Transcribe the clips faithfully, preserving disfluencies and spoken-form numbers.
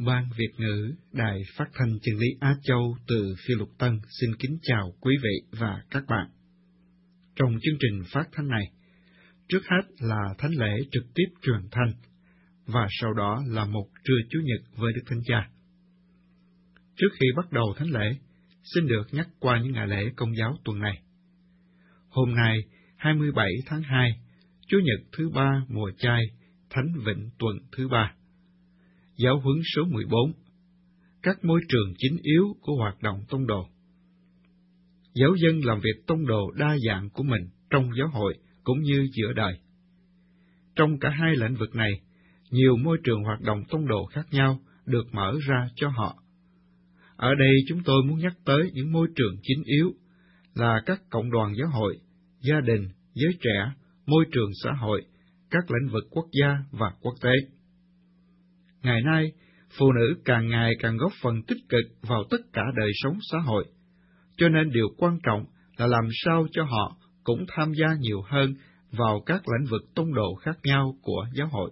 Ban Việt ngữ Đài Phát thanh Chân lý Á Châu từ Phiêu Lục Tân xin kính chào quý vị và các bạn. Trong chương trình phát thanh này, trước hết là thánh lễ trực tiếp truyền thanh, và sau đó là một trưa Chủ nhật với Đức Thánh Cha. Trước khi bắt đầu thánh lễ, xin được nhắc qua những ngày lễ Công giáo tuần này. Hôm nay, hai mươi bảy tháng hai, Chủ nhật thứ ba mùa chay, Thánh Vịnh tuần thứ ba. Giáo huấn số mười bốn. Các môi trường chính yếu của hoạt động tông đồ. Giáo dân làm việc tông đồ đa dạng của mình trong giáo hội cũng như giữa đời. Trong cả hai lĩnh vực này, nhiều môi trường hoạt động tông đồ khác nhau được mở ra cho họ. Ở đây chúng tôi muốn nhắc tới những môi trường chính yếu là các cộng đoàn giáo hội, gia đình, giới trẻ, môi trường xã hội, các lĩnh vực quốc gia và quốc tế. Ngày nay, phụ nữ càng ngày càng góp phần tích cực vào tất cả đời sống xã hội, cho nên điều quan trọng là làm sao cho họ cũng tham gia nhiều hơn vào các lĩnh vực tông đồ khác nhau của giáo hội.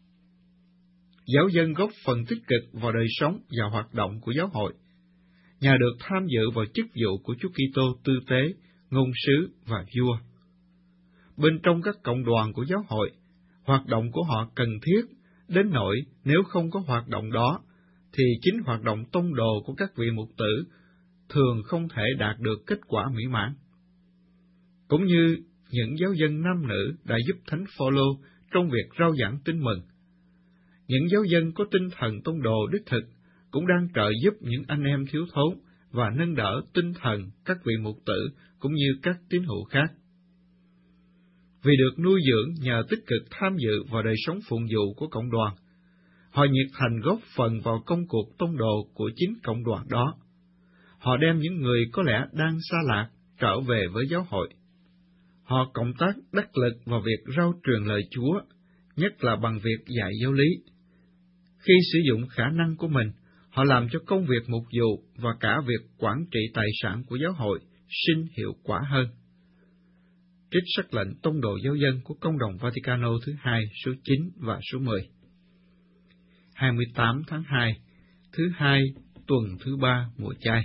Giáo dân góp phần tích cực vào đời sống và hoạt động của giáo hội, nhờ được tham dự vào chức vụ của Chúa Kitô tư tế, ngôn sứ và vua. Bên trong các cộng đoàn của giáo hội, hoạt động của họ cần thiết, đến nỗi nếu không có hoạt động đó, thì chính hoạt động tông đồ của các vị mục tử thường không thể đạt được kết quả mỹ mãn. Cũng như những giáo dân nam nữ đã giúp Thánh Phaolô trong việc rao giảng tin mừng, những giáo dân có tinh thần tông đồ đích thực cũng đang trợ giúp những anh em thiếu thốn và nâng đỡ tinh thần các vị mục tử cũng như các tín hữu khác. Vì được nuôi dưỡng nhờ tích cực tham dự vào đời sống phụng vụ của cộng đoàn, họ nhiệt thành góp phần vào công cuộc tông đồ của chính cộng đoàn đó. Họ đem những người có lẽ đang xa lạc trở về với giáo hội. Họ cộng tác đắc lực vào việc rao truyền lời Chúa, nhất là bằng việc dạy giáo lý. Khi sử dụng khả năng của mình, họ làm cho công việc mục vụ và cả việc quản trị tài sản của giáo hội sinh hiệu quả hơn. Trích sắc lệnh tông đồ giáo dân của Công đồng Vaticano thứ hai số chín và số mười. hai mươi tám tháng hai, thứ hai, tuần thứ ba mùa chay.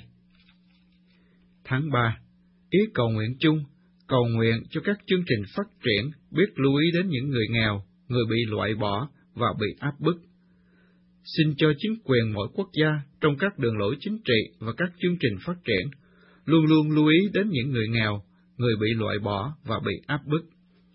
Tháng ba, ý cầu nguyện chung, cầu nguyện cho các chương trình phát triển biết lưu ý đến những người nghèo, người bị loại bỏ và bị áp bức. Xin cho chính quyền mỗi quốc gia trong các đường lối chính trị và các chương trình phát triển luôn luôn lưu ý đến những người nghèo, người bị loại bỏ và bị áp bức.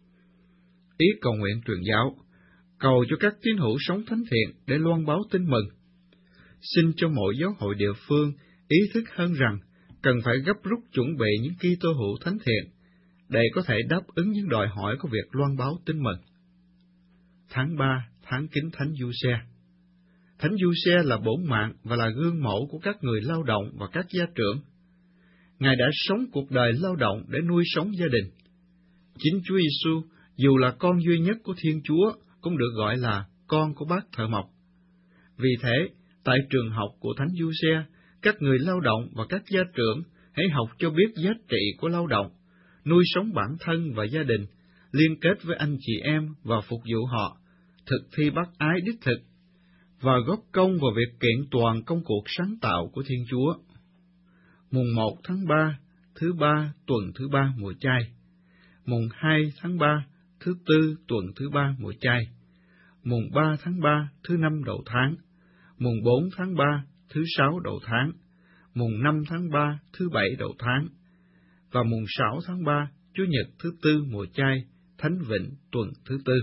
Ý cầu nguyện truyền giáo, cầu cho các tín hữu sống thánh thiện để loan báo tin mừng. Xin cho mỗi giáo hội địa phương ý thức hơn rằng cần phải gấp rút chuẩn bị những Kitô hữu thánh thiện để có thể đáp ứng những đòi hỏi của việc loan báo tin mừng. Tháng ba, tháng kính Thánh Giuse. Thánh Giuse là bổn mạng và là gương mẫu của các người lao động và các gia trưởng. Ngài đã sống cuộc đời lao động để nuôi sống gia đình. Chính Chúa Giêsu, dù là con duy nhất của Thiên Chúa, cũng được gọi là con của bác thợ mộc. Vì thế, tại trường học của Thánh Giuse, các người lao động và các gia trưởng hãy học cho biết giá trị của lao động, nuôi sống bản thân và gia đình, liên kết với anh chị em và phục vụ họ, thực thi bác ái đích thực, và góp công vào việc kiện toàn công cuộc sáng tạo của Thiên Chúa. Mùng một tháng ba, thứ ba, tuần thứ ba mùa chay. Mùng hai tháng ba, thứ tư, tuần thứ ba mùa chay. Mùng ba tháng ba, thứ năm đầu tháng. Mùng bốn tháng ba, thứ sáu đầu tháng. Mùng năm tháng ba, thứ bảy đầu tháng. Và mùng sáu tháng ba, Chủ nhật thứ tư mùa chay, Thánh Vịnh tuần thứ tư.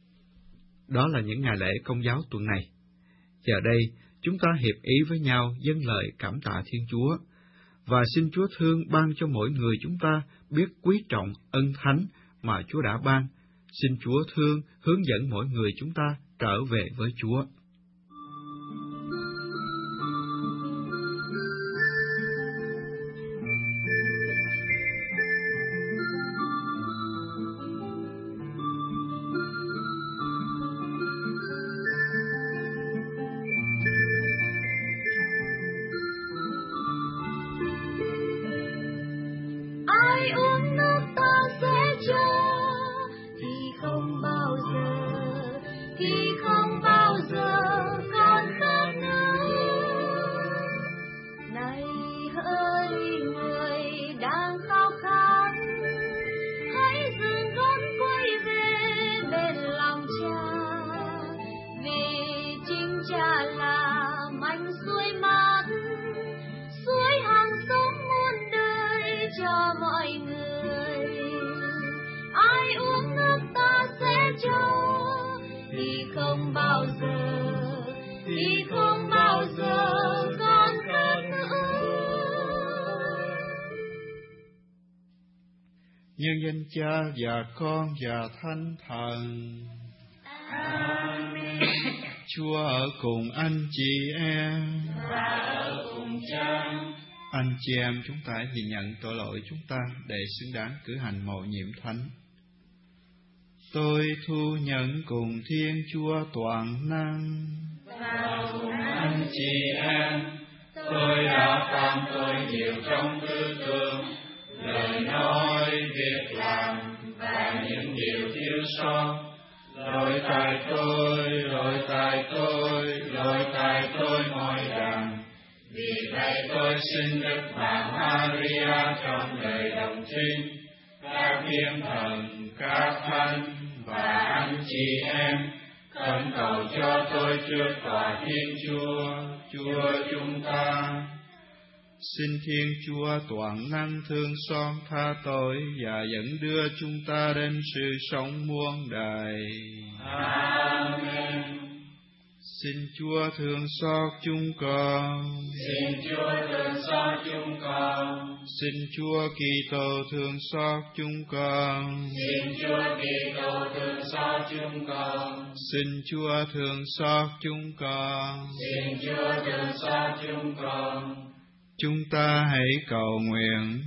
Đó là những ngày lễ Công giáo tuần này. Giờ đây, chúng ta hiệp ý với nhau dâng lời cảm tạ Thiên Chúa, và xin Chúa thương ban cho mỗi người chúng ta biết quý trọng ân thánh mà Chúa đã ban. Xin Chúa thương hướng dẫn mỗi người chúng ta trở về với Chúa. Ai uống nước ta sẽ cho thì không bao giờ, thì không bao giờ còn khát nước. không bao giờ, thì không bao giờ con khát nữa. Nhân danh Cha và Con và Thánh Thần. Amen. Chúa ở cùng anh chị em Và ở cùng Cha. Anh chị em, chúng ta hãy nhận tội lỗi chúng ta để xứng đáng cử hành mầu nhiệm thánh. Tôi thu nhận cùng Thiên Chúa toàn năng Và cùng anh chị em, tôi đã phạm tội nhiều trong tư tưởng, lời nói, việc làm và những điều thiếu sót. Lỗi tại tôi, lỗi tại tôi, lỗi tại tôi mọi đằng. Vì vậy tôi xin Đức Bà Maria trong đời đồng trinh, các thiên thần, các thánh và anh chị em khẩn cầu cho tôi trước tòa Thiên Chúa, Chúa chúng ta. Xin Thiên Chúa toàn năng thương xót tha tội và dẫn đưa chúng ta đến sự sống muôn đời. Amen. Xin Chúa thương xót chúng con. Xin Chúa thương xót chúng con. Xin Chúa Kitô thương xót chúng con. Xin Chúa Kitô thương xót chúng con. Xin Chúa thương xót chúng con. Xin Chúa thương xót chúng con. Chúng ta hãy cầu nguyện.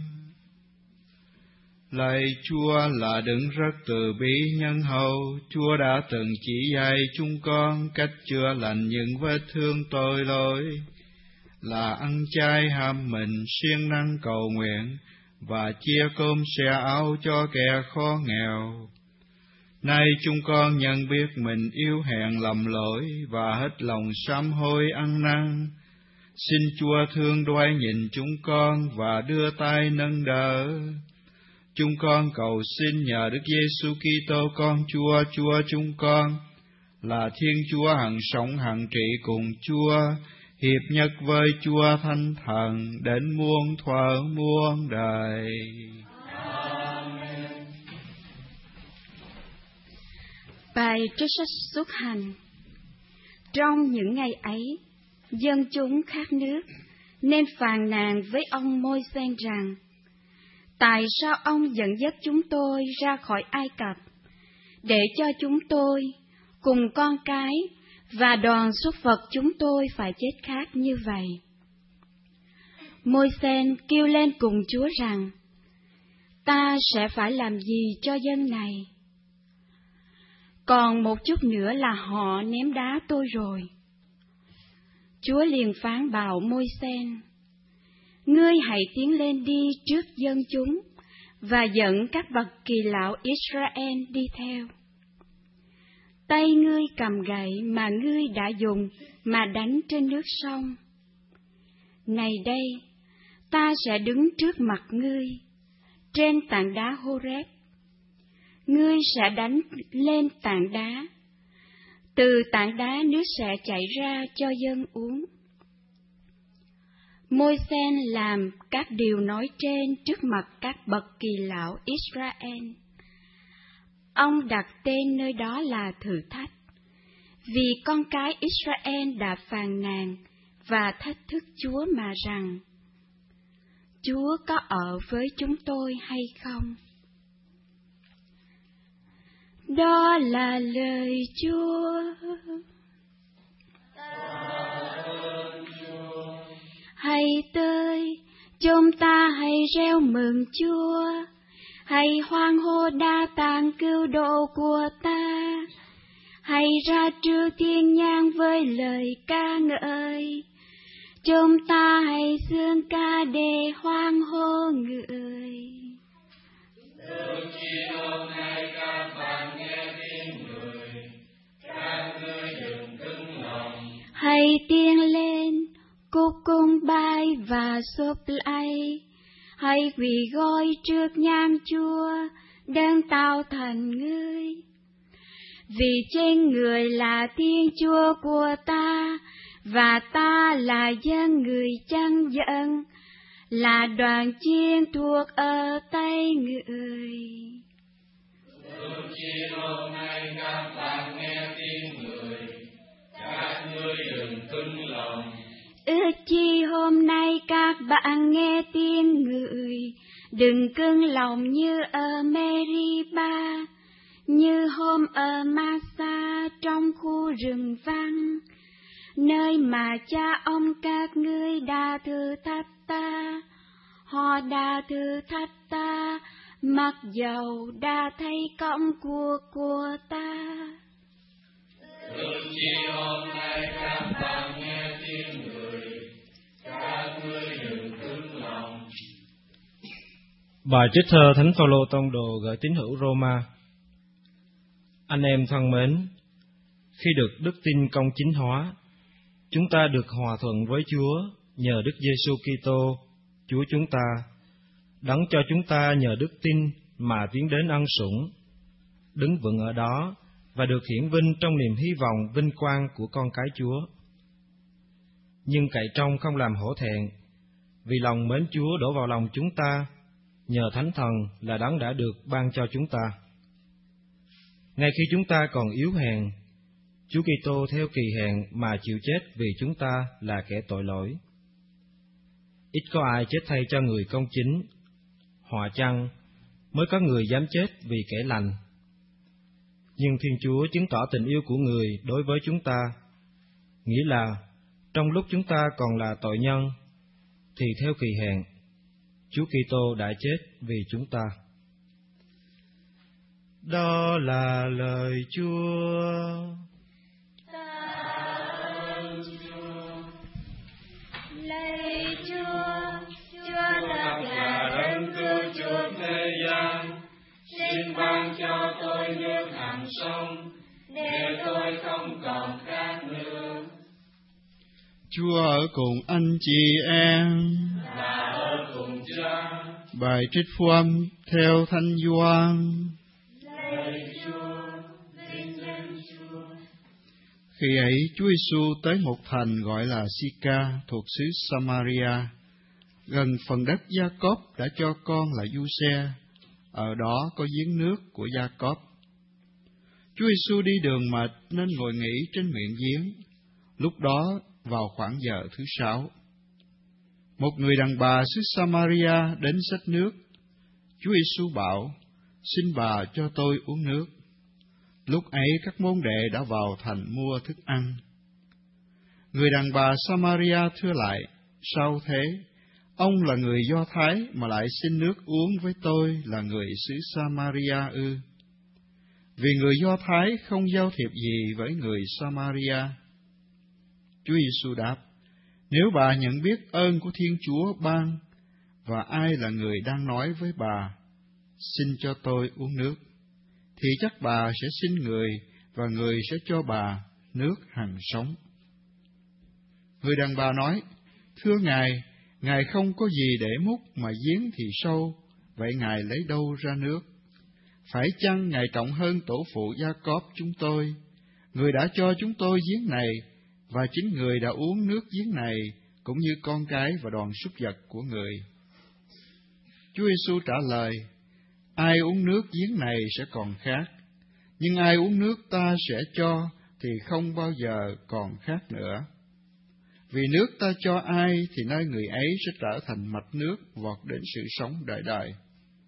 Lạy Chúa là đấng rất từ bi nhân hậu, Chúa đã từng chỉ dạy chúng con cách chữa lành những vết thương tội lỗi, là ăn chay ham mình, siêng năng cầu nguyện và chia cơm sẻ áo cho kẻ khó nghèo. Nay chúng con nhận biết mình yếu hèn lầm lỗi và hết lòng sám hối ăn năn. Xin Chúa thương đoái nhìn chúng con và đưa tay nâng đỡ. Chúng con cầu xin nhờ Đức Giêsu Kitô con Chúa, Chúa chúng con, là Thiên Chúa hằng sống hằng trị cùng Chúa, hiệp nhất với Chúa Thánh Thần đến muôn thuở muôn đời. Amen. Bài trích sách Xuất Hành. Trong những ngày ấy, dân chúng khát nước nên phàn nàn với ông Môi-se rằng: tại sao ông dẫn dắt chúng tôi ra khỏi Ai Cập để cho chúng tôi cùng con cái và đoàn súc vật chúng tôi phải chết khát như vậy? Môi-se kêu lên cùng Chúa rằng: ta sẽ phải làm gì cho dân này? Còn một chút nữa là họ ném đá tôi rồi. Chúa liền phán bảo Môi-se: ngươi hãy tiến lên đi trước dân chúng và dẫn các bậc kỳ lão Israel đi theo. Tay ngươi cầm gậy mà ngươi đã dùng mà đánh trên nước sông. Này đây, ta sẽ đứng trước mặt ngươi trên tảng đá Hô-rép. Ngươi sẽ đánh lên tảng đá, từ tảng đá nước sẽ chảy ra cho dân uống. Môi-se làm các điều nói trên trước mặt các bậc kỳ lão Israel. Ông đặt tên nơi đó là Thử Thách, vì con cái Israel đã phàn nàn và thách thức Chúa mà rằng: Chúa có ở với chúng tôi hay không? Đó là lời Chúa. Hãy tới, chúng ta hãy reo mừng Chúa, hãy hoan hô đa tạng cứu độ của ta, hãy ra trước thiên nhang với lời ca ngợi, chúng ta hãy dương ca để hoan hô ngợi. Từ khi hôm nay các bạn nghe tiếng người, các ngươi đừng cứng lòng. Hãy tiến lên, cúc cung bay và xốp lạy, hãy quỳ gối trước nhang Chúa, đấng tạo thành ngươi. Vì trên người là Thiên Chúa của ta, và ta là dân người chân dân, là đoàn chiên thuộc ở tay người. Từ khi hôm nay các bạn nghe tiếng người, Đừng cứng lòng như ở Meriba, như hôm ở Massa trong khu rừng vắng, nơi mà cha ông các ngươi đã thử thách ta. Họ đã thử thách ta, mặc dầu đã thấy công của của ta. Ước chi hôm nay các bạn nghe tiếng người, các ngươi đừng cứng lòng. Bài trích thơ Thánh Phaolô tông đồ gửi tín hữu Roma. Anh em thân mến, khi được đức tin công chính hóa, chúng ta được hòa thuận với Chúa nhờ Đức Giêsu Kitô, Chúa chúng ta, đấng cho chúng ta nhờ đức tin mà tiến đến ân sủng, đứng vững ở đó và được hiển vinh trong niềm hy vọng vinh quang của con cái Chúa. Nhưng cậy trông không làm hổ thẹn, vì lòng mến Chúa đổ vào lòng chúng ta nhờ Thánh Thần là đấng đã được ban cho chúng ta. Ngay khi chúng ta còn yếu hèn, Chúa Kitô theo kỳ hèn mà chịu chết vì chúng ta là kẻ tội lỗi. Ít có ai chết thay cho người công chính, họa chăng mới có người dám chết vì kẻ lành. Nhưng Thiên Chúa chứng tỏ tình yêu của người đối với chúng ta, nghĩa là trong lúc chúng ta còn là tội nhân, thì theo kỳ hèn, Chúa Kitô đã chết vì chúng ta. Đó là lời Chúa. Lạy Chúa, Chúa thật là đấng cứu chuộc thế gian, xin ban cho tôi nước hằng sống, để tôi không còn khát nữa. Chúa ở cùng anh chị em. Và ở cùng Cha. Bài trích phúc âm theo Thánh Gioan. Lạy Chúa, vinh danh Chúa. Khi ấy Chúa Giêsu tới một thành gọi là Sica thuộc xứ Samaria, gần phần đất Gia-cốp đã cho con là Giuse. Ở đó có giếng nước của Gia-cốp. Chúa Giêsu đi đường mệt nên ngồi nghỉ trên miệng giếng. Lúc đó vào khoảng giờ thứ sáu, một người đàn bà xứ Samaria đến xách nước. Chúa Giêsu bảo: "Xin bà cho tôi uống nước." Lúc ấy các môn đệ đã vào thành mua thức ăn. Người đàn bà Samaria thưa lại: "Sao thế? Ông là người Do Thái mà lại xin nước uống với tôi là người xứ Samaria ư?" Vì người Do Thái không giao thiệp gì với người Samaria. Chúa Giêsu đáp: "Nếu bà nhận biết ơn của Thiên Chúa ban, và ai là người đang nói với bà, xin cho tôi uống nước, thì chắc bà sẽ xin người, và người sẽ cho bà nước hằng sống." Người đàn bà nói: "Thưa Ngài, Ngài không có gì để múc, mà giếng thì sâu, vậy Ngài lấy đâu ra nước? Phải chăng Ngài trọng hơn tổ phụ Gia-cốp chúng tôi, người đã cho chúng tôi giếng này, và chính người đã uống nước giếng này, cũng như con cái và đoàn súc vật của người?" Chúa Giêsu trả lời: "Ai uống nước giếng này sẽ còn khát, nhưng ai uống nước ta sẽ cho thì không bao giờ còn khát nữa. Vì nước ta cho ai thì nơi người ấy sẽ trở thành mạch nước vọt đến sự sống đời đời."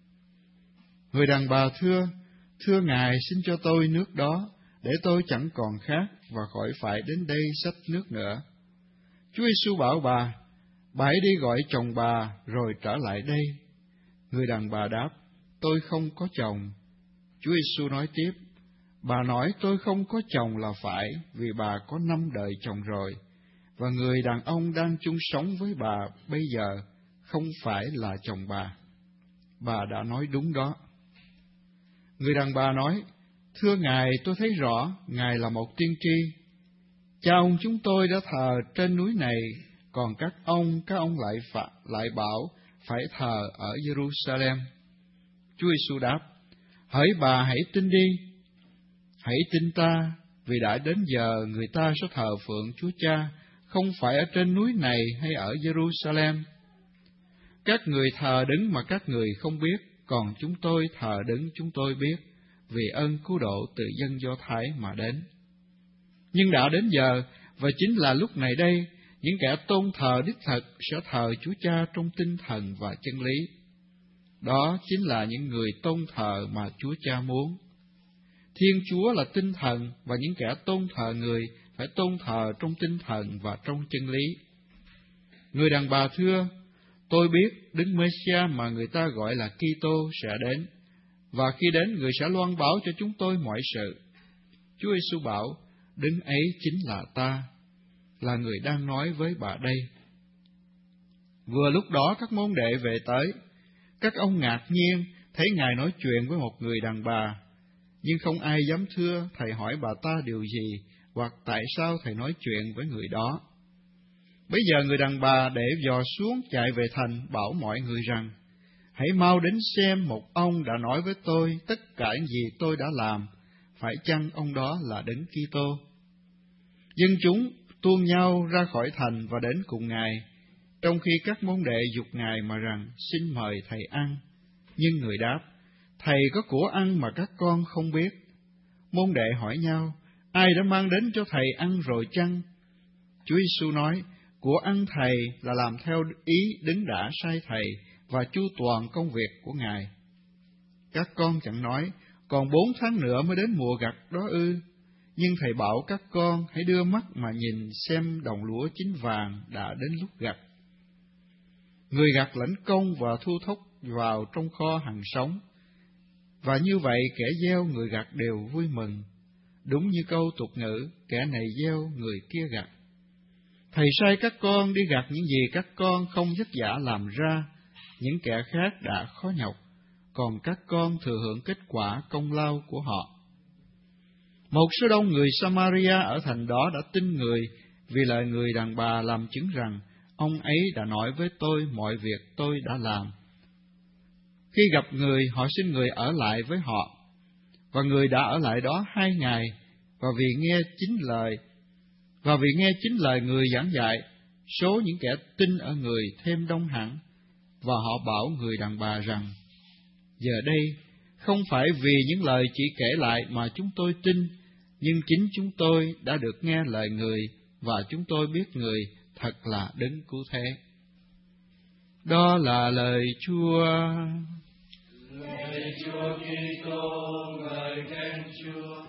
Người đàn bà thưa: "Thưa Ngài, xin cho tôi nước đó, để tôi chẳng còn khát và khỏi phải đến đây xách nước nữa." Chúa Giêsu bảo bà: "Bà hãy đi gọi chồng bà rồi trở lại đây." Người đàn bà đáp: "Tôi không có chồng." Chúa Giêsu nói tiếp: "Bà nói tôi không có chồng là phải, vì bà có năm đời chồng rồi, và người đàn ông đang chung sống với bà bây giờ không phải là chồng bà. Bà đã nói đúng đó." Người đàn bà nói: "Thưa Ngài, tôi thấy rõ Ngài là một tiên tri. Cha ông chúng tôi đã thờ trên núi này, còn các ông, các ông lại phạ, lại bảo phải thờ ở Jerusalem." Chúa Giêsu đáp: "Hỡi bà, hãy tin đi. Hãy tin ta, vì đã đến giờ người ta sẽ thờ phượng Chúa Cha, không phải ở trên núi này hay ở Jerusalem. Các người thờ đứng mà các người không biết, còn chúng tôi thờ đứng chúng tôi biết, vì ơn cứu độ từ dân Do Thái mà đến. Nhưng đã đến giờ, và chính là lúc này đây, những kẻ tôn thờ đích thực sẽ thờ Chúa Cha trong tinh thần và chân lý. Đó chính là những người tôn thờ mà Chúa Cha muốn. Thiên Chúa là tinh thần, và những kẻ tôn thờ người phải tôn thờ trong tinh thần và trong chân lý. Người đàn bà thưa, tôi biết Đấng Mê-si-a mà người ta gọi là Ki-tô sẽ đến, và khi đến người sẽ loan báo cho chúng tôi mọi sự. Chúa Giêsu bảo, Đấng ấy chính là ta, là người đang nói với bà đây. Vừa lúc đó các môn đệ về tới, các ông ngạc nhiên thấy Ngài nói chuyện với một người đàn bà, nhưng không ai dám thưa Thầy hỏi bà ta điều gì, hoặc tại sao Thầy nói chuyện với người đó. Bây giờ người đàn bà để giò xuống chạy về thành, bảo mọi người rằng, hãy mau đến xem một ông đã nói với tôi tất cả những gì tôi đã làm, phải chăng ông đó là Đấng Ki-tô? Dân chúng tuôn nhau ra khỏi thành và đến cùng Ngài, trong khi các môn đệ giục Ngài mà rằng, xin mời Thầy ăn. Nhưng Người đáp, Thầy có của ăn mà các con không biết. Môn đệ hỏi nhau, ai đã mang đến cho Thầy ăn rồi chăng? Chúa Giêsu nói, của ăn Thầy là làm theo ý Đấng đã sai Thầy và chu toàn công việc của Ngài. Các con chẳng nói, còn bốn tháng nữa mới đến mùa gặt đó ư? Nhưng Thầy bảo các con hãy đưa mắt mà nhìn xem đồng lúa chín vàng đã đến lúc gặt. Người gặt lãnh công và thu thóc vào trong kho hằng sống. Và như vậy kẻ gieo người gặt đều vui mừng. Đúng như câu tục ngữ, kẻ này gieo người kia gặt. Thầy sai các con đi gặt những gì các con không vất vả làm ra, những kẻ khác đã khó nhọc, còn các con thừa hưởng kết quả công lao của họ. Một số đông người Samaria ở thành đó đã tin người, vì lời người đàn bà làm chứng rằng, ông ấy đã nói với tôi mọi việc tôi đã làm. Khi gặp người, họ xin người ở lại với họ, và người đã ở lại đó hai ngày, và vì nghe chính lời, và vì nghe chính lời người giảng dạy, số những kẻ tin ở người thêm đông hẳn, và họ bảo người đàn bà rằng, giờ đây, không phải vì những lời chỉ kể lại mà chúng tôi tin, nhưng chính chúng tôi đã được nghe lời người, và chúng tôi biết người thật là Đấng Cứu Thế. Đó là lời Chúa. Lời Chúa Kitô, ngợi khen Chúa.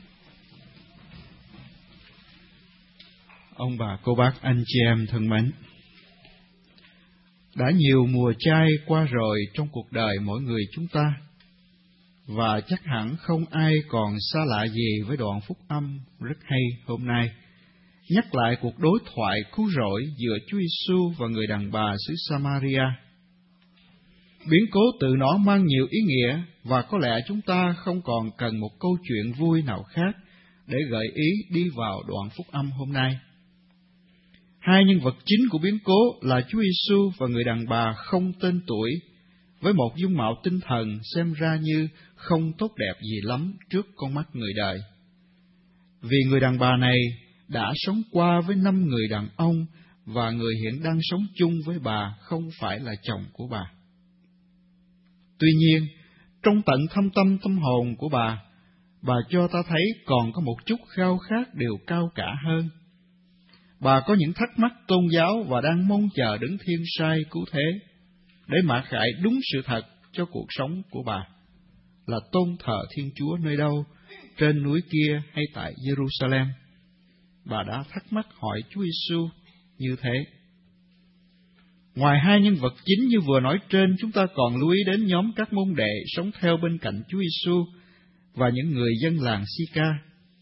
Ông bà, cô bác, anh chị em thân mến, đã nhiều mùa chay qua rồi trong cuộc đời mỗi người chúng ta, và chắc hẳn không ai còn xa lạ gì với đoạn phúc âm rất hay hôm nay, nhắc lại cuộc đối thoại cứu rỗi giữa Chúa Giêsu và người đàn bà xứ Samaria. Biến cố tự nó mang nhiều ý nghĩa, và có lẽ chúng ta không còn cần một câu chuyện vui nào khác để gợi ý đi vào đoạn phúc âm hôm nay. Hai nhân vật chính của biến cố là Chúa Giêsu và người đàn bà không tên tuổi, với một dung mạo tinh thần xem ra như không tốt đẹp gì lắm trước con mắt người đời. Vì người đàn bà này đã sống qua với năm người đàn ông, và người hiện đang sống chung với bà không phải là chồng của bà. Tuy nhiên, trong tận thâm tâm tâm hồn của bà, bà cho ta thấy còn có một chút khao khát điều cao cả hơn. Bà có những thắc mắc tôn giáo và đang mong chờ Đấng Thiên Sai Cứu Thế, để mặc khải đúng sự thật cho cuộc sống của bà, là tôn thờ Thiên Chúa nơi đâu, trên núi kia hay tại Jerusalem. Bà đã thắc mắc hỏi Chúa Giêsu như thế. Ngoài hai nhân vật chính như vừa nói trên, chúng ta còn lưu ý đến nhóm các môn đệ sống theo bên cạnh Chúa Giêsu và những người dân làng Si-ca.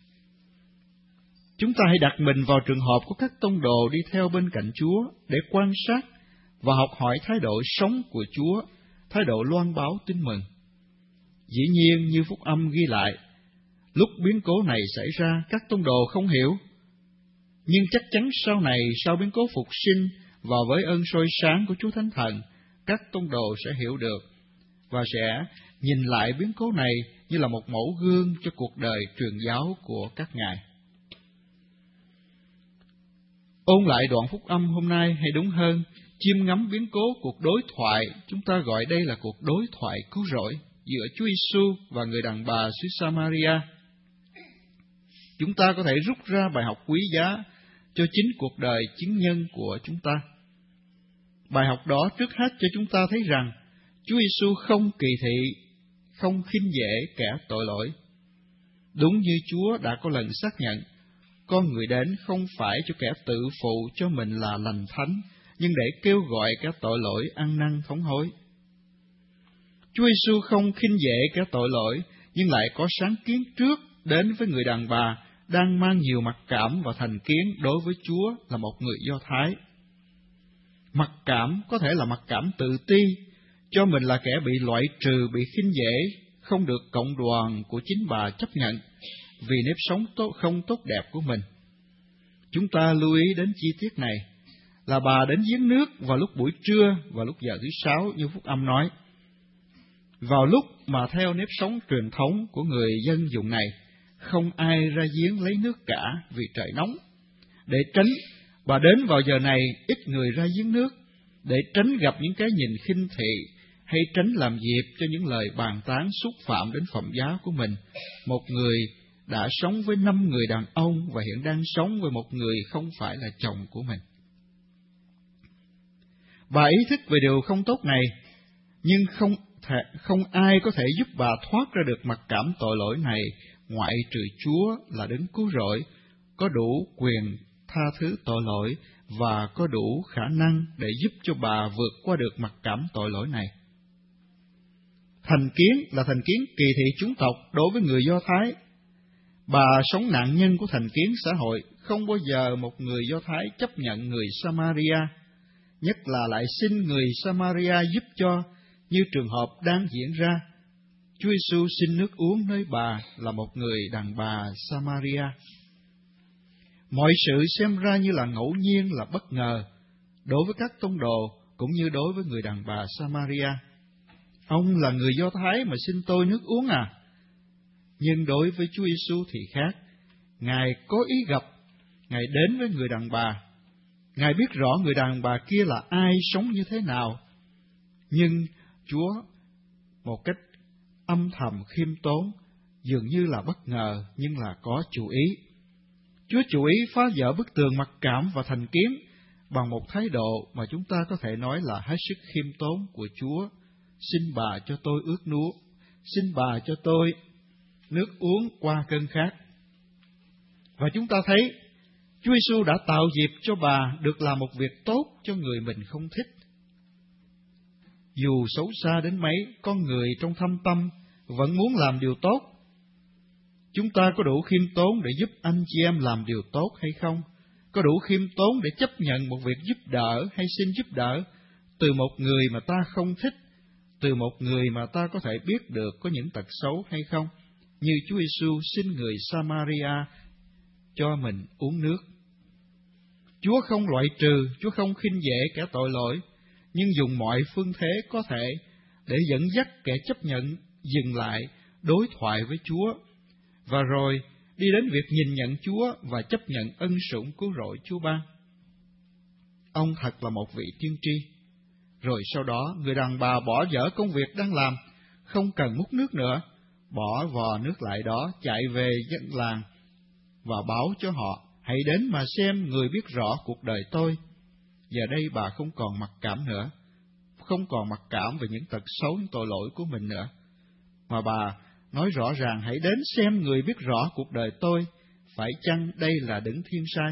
Chúng ta hãy đặt mình vào trường hợp của các tông đồ đi theo bên cạnh Chúa để quan sát và học hỏi thái độ sống của Chúa, thái độ loan báo tin mừng. Dĩ nhiên, như phúc âm ghi lại, lúc biến cố này xảy ra, các tông đồ không hiểu. Nhưng chắc chắn sau này, sau biến cố phục sinh và với ơn soi sáng của Chúa Thánh Thần, các tông đồ sẽ hiểu được và sẽ nhìn lại biến cố này như là một mẫu gương cho cuộc đời truyền giáo của các ngài. Ôn lại đoạn phúc âm hôm nay, hay đúng hơn, chiêm ngắm biến cố cuộc đối thoại, chúng ta gọi đây là cuộc đối thoại cứu rỗi giữa Chúa Giêsu và người đàn bà xứ Samaria. Chúng ta có thể rút ra bài học quý giá cho chính cuộc đời chứng nhân của chúng ta. Bài học đó trước hết cho chúng ta thấy rằng Chúa Giêsu không kỳ thị, không khinh dễ kẻ tội lỗi. Đúng như Chúa đã có lần xác nhận, con người đến không phải cho kẻ tự phụ cho mình là lành thánh, nhưng để kêu gọi kẻ tội lỗi ăn năn thống hối. Chúa Giêsu không khinh dễ kẻ tội lỗi, nhưng lại có sáng kiến trước đến với người đàn bà đang mang nhiều mặc cảm và thành kiến đối với Chúa là một người Do Thái. Mặc cảm có thể là mặc cảm tự ti, cho mình là kẻ bị loại trừ, bị khinh dễ, không được cộng đoàn của chính bà chấp nhận vì nếp sống tốt, không tốt đẹp của mình. Chúng ta lưu ý đến chi tiết này là bà đến giếng nước vào lúc buổi trưa và lúc giờ thứ sáu như Phúc Âm nói. Vào lúc mà theo nếp sống truyền thống của người dân vùng này, không ai ra giếng lấy nước cả vì trời nóng. Để tránh, bà đến vào giờ này ít người ra giếng nước, để tránh gặp những cái nhìn khinh thị, hay tránh làm dịp cho những lời bàn tán xúc phạm đến phẩm giá của mình. Một người đã sống với năm người đàn ông và hiện đang sống với một người không phải là chồng của mình. Bà ý thức về điều không tốt này, nhưng không thể, không ai có thể giúp bà thoát ra được mặc cảm tội lỗi này ngoại trừ Chúa là đấng cứu rỗi, có đủ quyền tha thứ tội lỗi và có đủ khả năng để giúp cho bà vượt qua được mặc cảm tội lỗi này. Thành kiến là thành kiến kỳ thị chủng tộc đối với người Do Thái. Bà sống nạn nhân của thành kiến xã hội, không bao giờ một người Do Thái chấp nhận người Samaria, nhất là lại xin người Samaria giúp cho, như trường hợp đang diễn ra. Chúa Giêsu xin nước uống nơi bà là một người đàn bà Samaria. Mọi sự xem ra như là ngẫu nhiên, là bất ngờ đối với các tông đồ cũng như đối với người đàn bà Samaria. Ông là người Do Thái mà xin tôi nước uống à? Nhưng đối với Chúa Giêsu thì khác. Ngài có ý gặp, Ngài đến với người đàn bà. Ngài biết rõ người đàn bà kia là ai, sống như thế nào. Nhưng Chúa một cách âm thầm khiêm tốn, dường như là bất ngờ nhưng là có chủ ý. Chúa chủ ý phá vỡ bức tường mặc cảm và thành kiến bằng một thái độ mà chúng ta có thể nói là hết sức khiêm tốn của Chúa. Xin bà cho tôi ước nước, xin bà cho tôi nước uống qua cơn khát. Và chúng ta thấy Chúa Giêsu đã tạo dịp cho bà được làm một việc tốt cho người mình không thích. Dù xấu xa đến mấy, con người trong thâm tâm vẫn muốn làm điều tốt. Chúng ta có đủ khiêm tốn để giúp anh chị em làm điều tốt hay không? Có đủ khiêm tốn để chấp nhận một việc giúp đỡ hay xin giúp đỡ từ một người mà ta không thích, từ một người mà ta có thể biết được có những tật xấu hay không? Như Chúa Giêsu xin người Samaria cho mình uống nước. Chúa không loại trừ, Chúa không khinh dễ kẻ tội lỗi, nhưng dùng mọi phương thế có thể để dẫn dắt kẻ chấp nhận dừng lại đối thoại với Chúa, và rồi đi đến việc nhìn nhận Chúa và chấp nhận ân sủng cứu rỗi Chúa ban. Ông thật là một vị tiên tri. Rồi sau đó, người đàn bà bỏ dở công việc đang làm, không cần múc nước nữa, bỏ vò nước lại đó, chạy về dân làng và báo cho họ: hãy đến mà xem, người biết rõ cuộc đời tôi. Giờ đây bà không còn mặc cảm nữa, không còn mặc cảm về những tật xấu, những tội lỗi của mình nữa, mà bà nói rõ ràng: hãy đến xem, người biết rõ cuộc đời tôi, phải chăng đây là đấng thiên sai?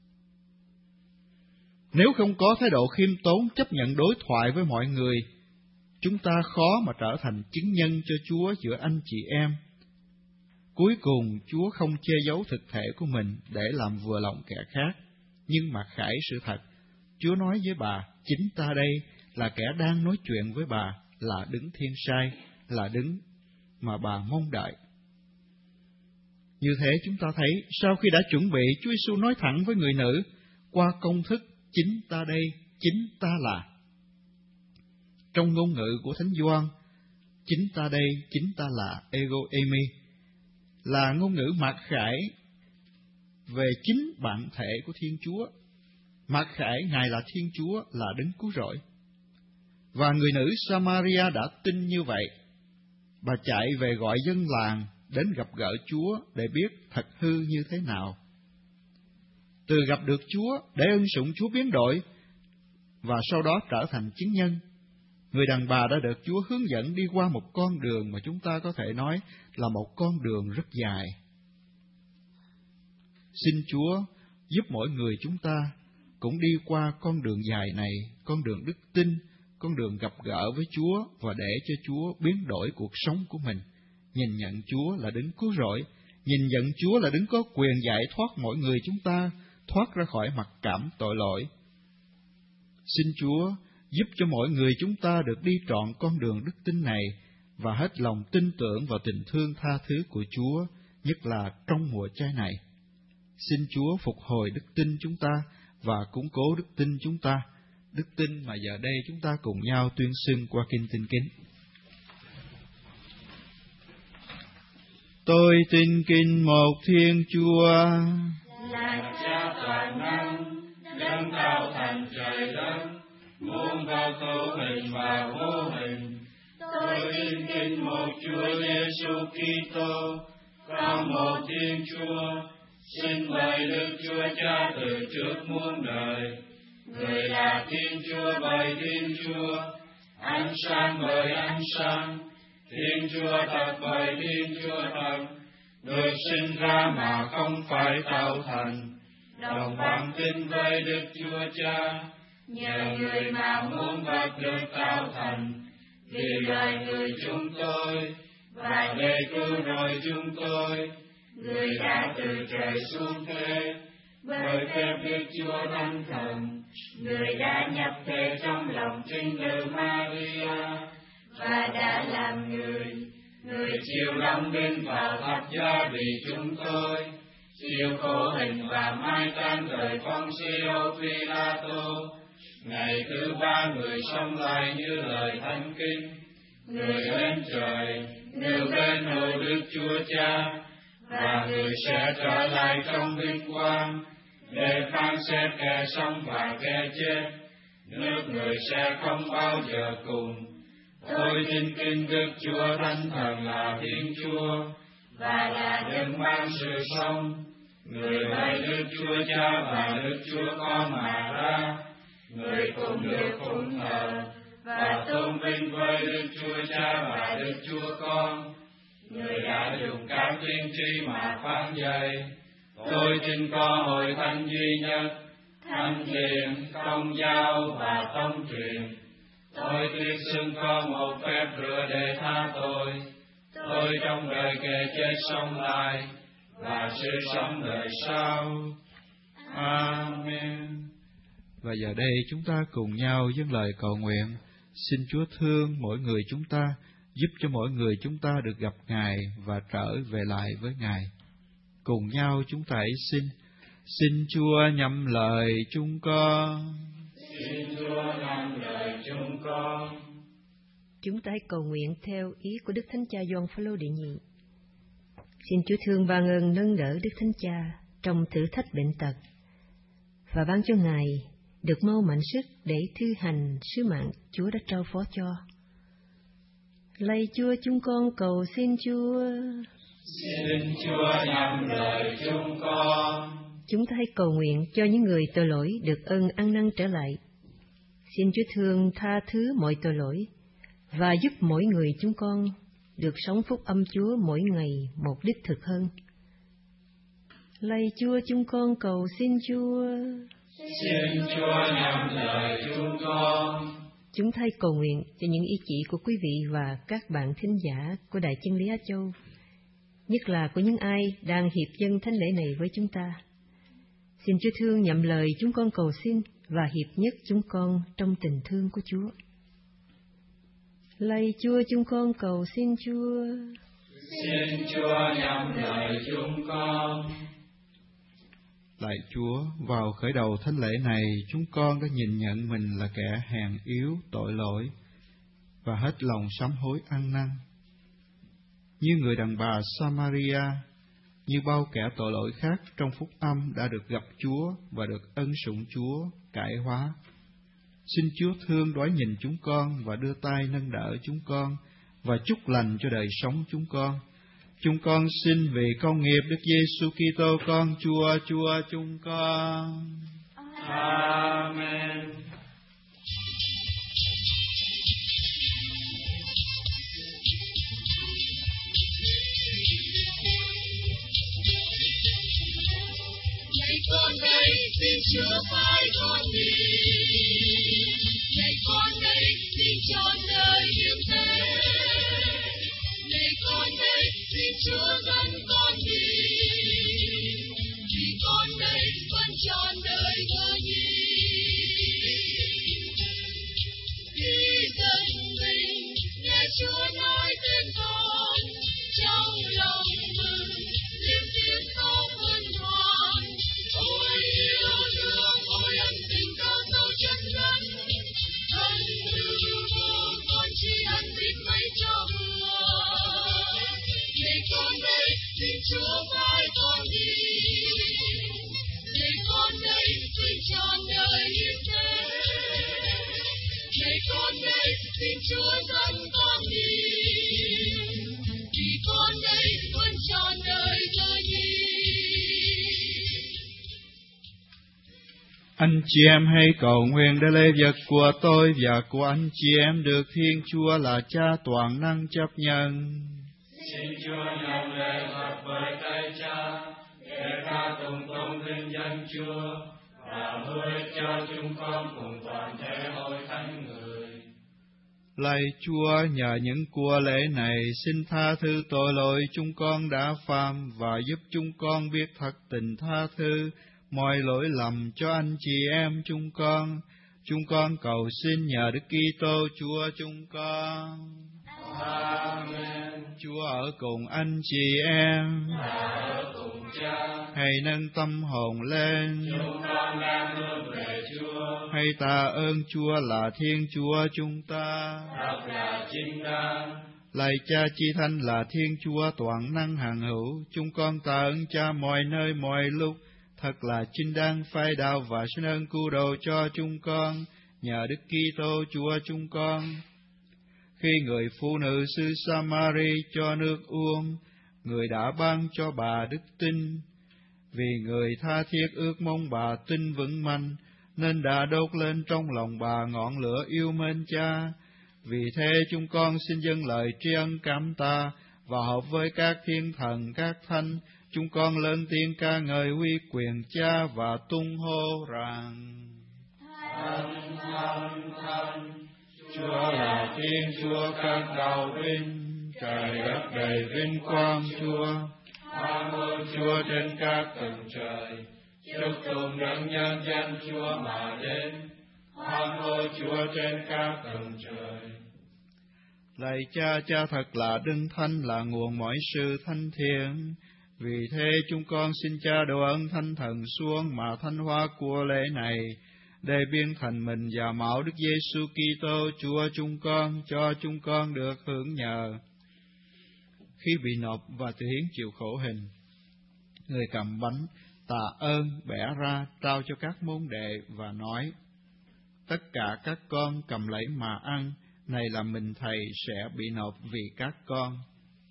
Nếu không có thái độ khiêm tốn chấp nhận đối thoại với mọi người, chúng ta khó mà trở thành chứng nhân cho Chúa giữa anh chị em. Cuối cùng, Chúa không che giấu thực thể của mình để làm vừa lòng kẻ khác, nhưng mà khải sự thật. Chúa nói với bà: chính ta đây là kẻ đang nói chuyện với bà, là đấng thiên sai, là đấng mà bà mong đợi. Như thế chúng ta thấy, sau khi đã chuẩn bị, Chúa Giêsu nói thẳng với người nữ qua công thức: chính ta đây, chính ta là. Trong ngôn ngữ của Thánh Gioan, chính ta đây, chính ta là, ego eimi, là ngôn ngữ mặc khải về chính bản thể của Thiên Chúa. Mặc khải Ngài là Thiên Chúa, là đấng cứu rỗi. Và người nữ Samaria đã tin như vậy. Bà chạy về gọi dân làng đến gặp gỡ Chúa để biết thật hư như thế nào. Từ gặp được Chúa để ân sủng Chúa biến đổi, và sau đó trở thành chứng nhân, Người đàn bà đã được Chúa hướng dẫn đi qua một con đường mà chúng ta có thể nói là một con đường rất dài. Xin Chúa giúp mỗi người chúng ta cũng đi qua con đường dài này, con đường đức tin, con đường gặp gỡ với Chúa, và để cho Chúa biến đổi cuộc sống của mình, nhìn nhận Chúa là đấng cứu rỗi, nhìn nhận Chúa là đấng có quyền giải thoát mỗi người chúng ta thoát ra khỏi mặc cảm tội lỗi. Xin Chúa giúp cho mỗi người chúng ta được đi trọn con đường đức tin này và hết lòng tin tưởng vào tình thương tha thứ của Chúa, nhất là trong mùa chay này. Xin Chúa phục hồi đức tin chúng ta và củng cố đức tin chúng ta, đức tin mà giờ đây chúng ta cùng nhau tuyên xưng qua kinh Tin Kính. Tôi tin kính một Thiên Chúa, là Cha toàn năng, đấng tạo thành trời đất, muôn vật hữu hình và vô hình. Tôi tin kính một Chúa Giêsu Kitô, con một Thiên Chúa, sinh bởi Đức Chúa Cha từ trước muôn đời. Người là Thiên Chúa bởi Thiên Chúa, ánh sáng bởi ánh sáng, Thiên Chúa thật bởi Thiên Chúa thật, được sinh ra mà không phải tạo thành, đồng bằng tin với Đức Chúa Cha. Nhờ người mà muôn vật được tạo thành, vì loài người chúng tôi, và để cứu rỗi chúng tôi, người đã từ trời xuống thế, bởi phép Đức Chúa Thánh Thần, người đã nhập thể trong lòng trinh nữ Maria, và đã làm người. Người chịu đóng đinh vào thập giá vì chúng tôi, chịu khổ hình và mai táng đời Poncio Pilato. Ngày thứ ba người sống lại như lời Thánh Kinh, người lên trời, người bên hữu Đức Chúa Cha, và người sẽ trở lại trong vinh quang để phán xét kẻ sống và kẻ chết. Nước người sẽ không bao giờ cùng. Tôi tin kính Đức Chúa Thánh Thần là Thiên Chúa, và là đấng ban sự sống, người bởi Đức Chúa Cha và Đức Chúa Con mà ra. Người cùng được phụng thờ và tôn vinh với Đức Chúa Cha và Đức Chúa Con. Người đã dùng các tiên tri mà phán dạy. Tôi tin có hội thánh duy nhất, thánh thiện, công giáo và tông truyền. Tôi tuyên xưng có một phép rửa để tha tội. Tôi trong đời kẻ chết sống lại, và sự sống đời sau. Amen. Và giờ đây chúng ta cùng nhau dâng lời cầu nguyện. Xin Chúa thương mỗi người chúng ta, giúp cho mỗi người chúng ta được gặp Ngài và trở về lại với Ngài. Cùng nhau chúng ta hãy xin. Xin Chúa nhậm lời chúng con. Xin Chúa nhậm lời chúng con. Chúng ta hãy cầu nguyện theo ý của Đức Thánh Cha Gioan Phaolô đệ nhị. Xin Chúa thương ban ơn nâng đỡ Đức Thánh Cha trong thử thách bệnh tật, và ban cho Ngài được mau mạnh sức để thi hành sứ mạng Chúa đã trao phó cho. Lạy Chúa, chúng con cầu xin Chúa. Xin Chúa nhậm lời chúng con. Chúng ta hãy cầu nguyện cho những người tội lỗi được ơn ăn năn trở lại. Xin Chúa thương tha thứ mọi tội lỗi và giúp mỗi người chúng con được sống phúc âm Chúa mỗi ngày một đích thực hơn. Lạy Chúa, chúng con cầu xin Chúa. Xin Chúa nhậm lời chúng con. Chúng ta hãy cầu nguyện cho những ý chỉ của quý vị và các bạn thính giả của Đài Chân Lý Á Châu, nhất là của những ai đang hiệp dâng thánh lễ này với chúng ta. Xin Chúa thương nhậm lời chúng con cầu xin và hiệp nhất chúng con trong tình thương của Chúa. Lạy Chúa, chúng con cầu xin Chúa. Xin Chúa nhậm lời chúng con. Lạy Chúa, vào khởi đầu thánh lễ này, chúng con đã nhìn nhận mình là kẻ hèn yếu, tội lỗi, và hết lòng sám hối ăn năn. Như người đàn bà Samaria, như bao kẻ tội lỗi khác trong phúc âm đã được gặp Chúa và được ân sủng Chúa, cải hóa. Xin Chúa thương đoái nhìn chúng con và đưa tay nâng đỡ chúng con và chúc lành cho đời sống chúng con. Chúng con xin vì công nghiệp Đức Giêsu Kitô con Chúa, Chúa chúng con. Amen. xin Chúa phái con đi. Này con đây, xin trọn đời hiệp thế. Này con đây, xin Chúa dẫn con đi. Vì con đây vẫn trọn đời thờ nhi. Khi dân mình nghe Chúa nói tên con, trong lòng mừng liêm tiếng khóc hân hoan. Ôi yêu thương, ôi ân tình cao sâu chân nhân, thân như vô con chỉ ăn thịt mấy cho vừa. Này con đây, xin Chúa phái con đi. Này con đây, xin trọn đời hiệp thế. Này con đây, xin Chúa dẫn con đi. Vì con đây vẫn trọn đời thờ nhi. Anh chị em hãy cầu nguyện để lễ vật của tôi và của anh chị em được Thiên Chúa là Cha toàn năng chấp nhận. Xin Chúa nhận lễ vật với tay Cha, để ca tụng tôn vinh danh Chúa, và hứa cho chúng con cùng toàn thể hội thánh người. Lạy Chúa, nhờ những của lễ này, xin tha thứ tội lỗi chúng con đã phạm và giúp chúng con biết thật tình tha thứ mọi lỗi lầm cho anh chị em chúng con. Chúng con cầu xin nhờ Đức Kitô Chúa chúng con. Amen. Chúa ở cùng anh chị em. Và ở cùng Cha. Hãy nâng tâm hồn lên. Chúng con đang hướng về Chúa. Hãy tạ ơn Chúa là Thiên Chúa chúng ta. Thật là chính đáng. Lạy Cha Chi Thánh là Thiên Chúa toàn năng hằng hữu, chúng con tạ ơn Cha mọi nơi mọi lúc. Thật là chính đáng phái đạo và xin ơn cứu độ cho chúng con, nhờ Đức Kitô Chúa chúng con. Khi người phụ nữ xứ Samari cho nước uống, người đã ban cho bà đức tin. Vì người tha thiết ước mong bà tin vững mạnh, nên đã đốt lên trong lòng bà ngọn lửa yêu mến Cha. Vì thế chúng con xin dâng lời tri ân cảm tạ, và hợp với các thiên thần, các thánh, chúng con lên tiếng ca ngợi uy quyền Cha và tung hô rằng: Thánh, thánh, thánh, Chúa là Thiên Chúa các đạo vinh, trời đất đầy vinh quang Chúa. Hoan hô Chúa trên các tầng trời, chúc tụng đấng nhân danh Chúa mà đến. Hoan hô Chúa trên các tầng trời. Lạy Cha, Cha thật là đấng thánh, là nguồn mọi sự thánh thiện. Vì thế chúng con xin Cha độ ơn Thánh Thần xuống mà thánh hóa của lễ này, để biến thành mình và mạo Đức Giêsu Kitô Chúa chúng con, cho chúng con được hưởng nhờ. Khi bị nộp và tự hiến chịu khổ hình, người cầm bánh tạ ơn, bẻ ra trao cho các môn đệ và nói: tất cả các con cầm lấy mà ăn, này là mình Thầy sẽ bị nộp vì các con.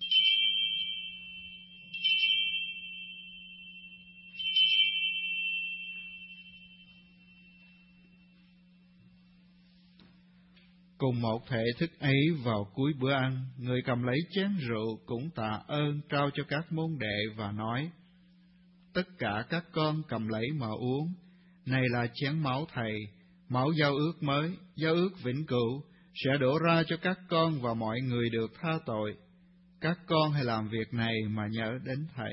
Cùng một thể thức ấy vào cuối bữa ăn, người cầm lấy chén rượu cũng tạ ơn trao cho các môn đệ và nói: tất cả các con cầm lấy mà uống, này là chén máu Thầy, máu giao ước mới, giao ước vĩnh cửu, sẽ đổ ra cho các con và mọi người được tha tội. Các con hãy làm việc này mà nhớ đến Thầy.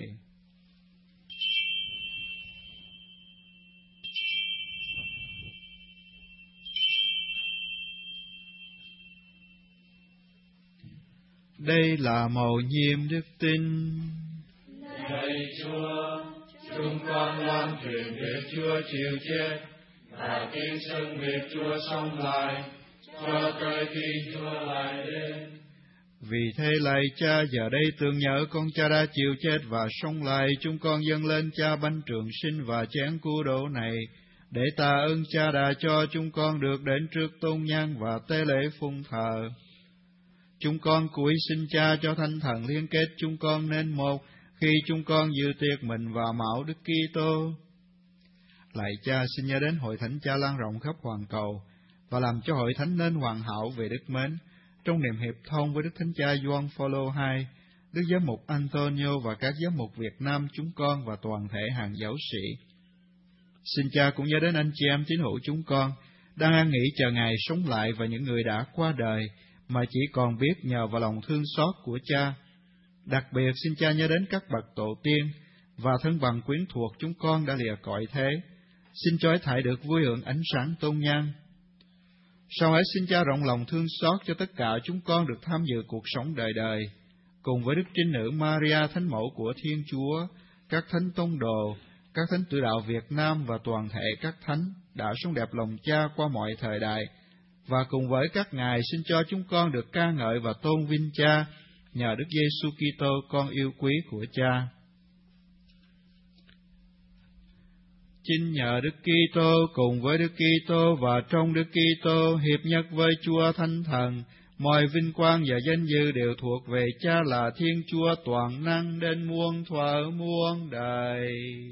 Đây là mầu nhiệm đức tin. Lạy Chúa, chúng con loan truyền việc Chúa chịu chết và tin xưng việc Chúa sống lại, cho tới khi Chúa lại đến. Vì thế lạy Cha, giờ đây tưởng nhớ con Cha đã chịu chết và sống lại, chúng con dâng lên Cha bánh trường sinh và chén cứu độ này, để tạ ơn Cha đã cho chúng con được đến trước tôn nhang và tế lễ phụng thờ. Chúng con cúi xin Cha cho Thánh Thần liên kết chúng con nên một, khi chúng con dự tiệc mình và mạo Đức Kitô. Lạy Cha, xin nhớ đến hội thánh Cha lan rộng khắp hoàn cầu, và làm cho hội thánh nên hoàn hảo về đức mến, trong niềm hiệp thông với Đức Thánh Cha Gioan Phaolô hai, Đức Giám mục Antonio và các giám mục Việt Nam chúng con và toàn thể hàng giáo sĩ. Xin Cha cũng nhớ đến anh chị em tín hữu chúng con, đang an nghỉ chờ Ngài sống lại và những người đã qua đời, mà chỉ còn biết nhờ vào lòng thương xót của Cha. Đặc biệt xin Cha nhớ đến các bậc tổ tiên và thân bằng quyến thuộc chúng con đã lìa cõi thế. Xin cho thải được vui hưởng ánh sáng tôn nhan. Sau ấy xin Cha rộng lòng thương xót cho tất cả chúng con được tham dự cuộc sống đời đời, cùng với Đức Trinh Nữ Maria Thánh Mẫu của Thiên Chúa, các thánh tông đồ, các thánh tử đạo Việt Nam và toàn thể các thánh đã sống đẹp lòng Cha qua mọi thời đại, và cùng với các ngài xin cho chúng con được ca ngợi và tôn vinh Cha nhờ Đức Giêsu Kitô con yêu quý của Cha. Chính nhờ Đức Kitô cùng với Đức Kitô và trong Đức Kitô hiệp nhất với Chúa Thánh Thần, mọi vinh quang và danh dự đều thuộc về Cha là Thiên Chúa toàn năng đến muôn thuở muôn đời.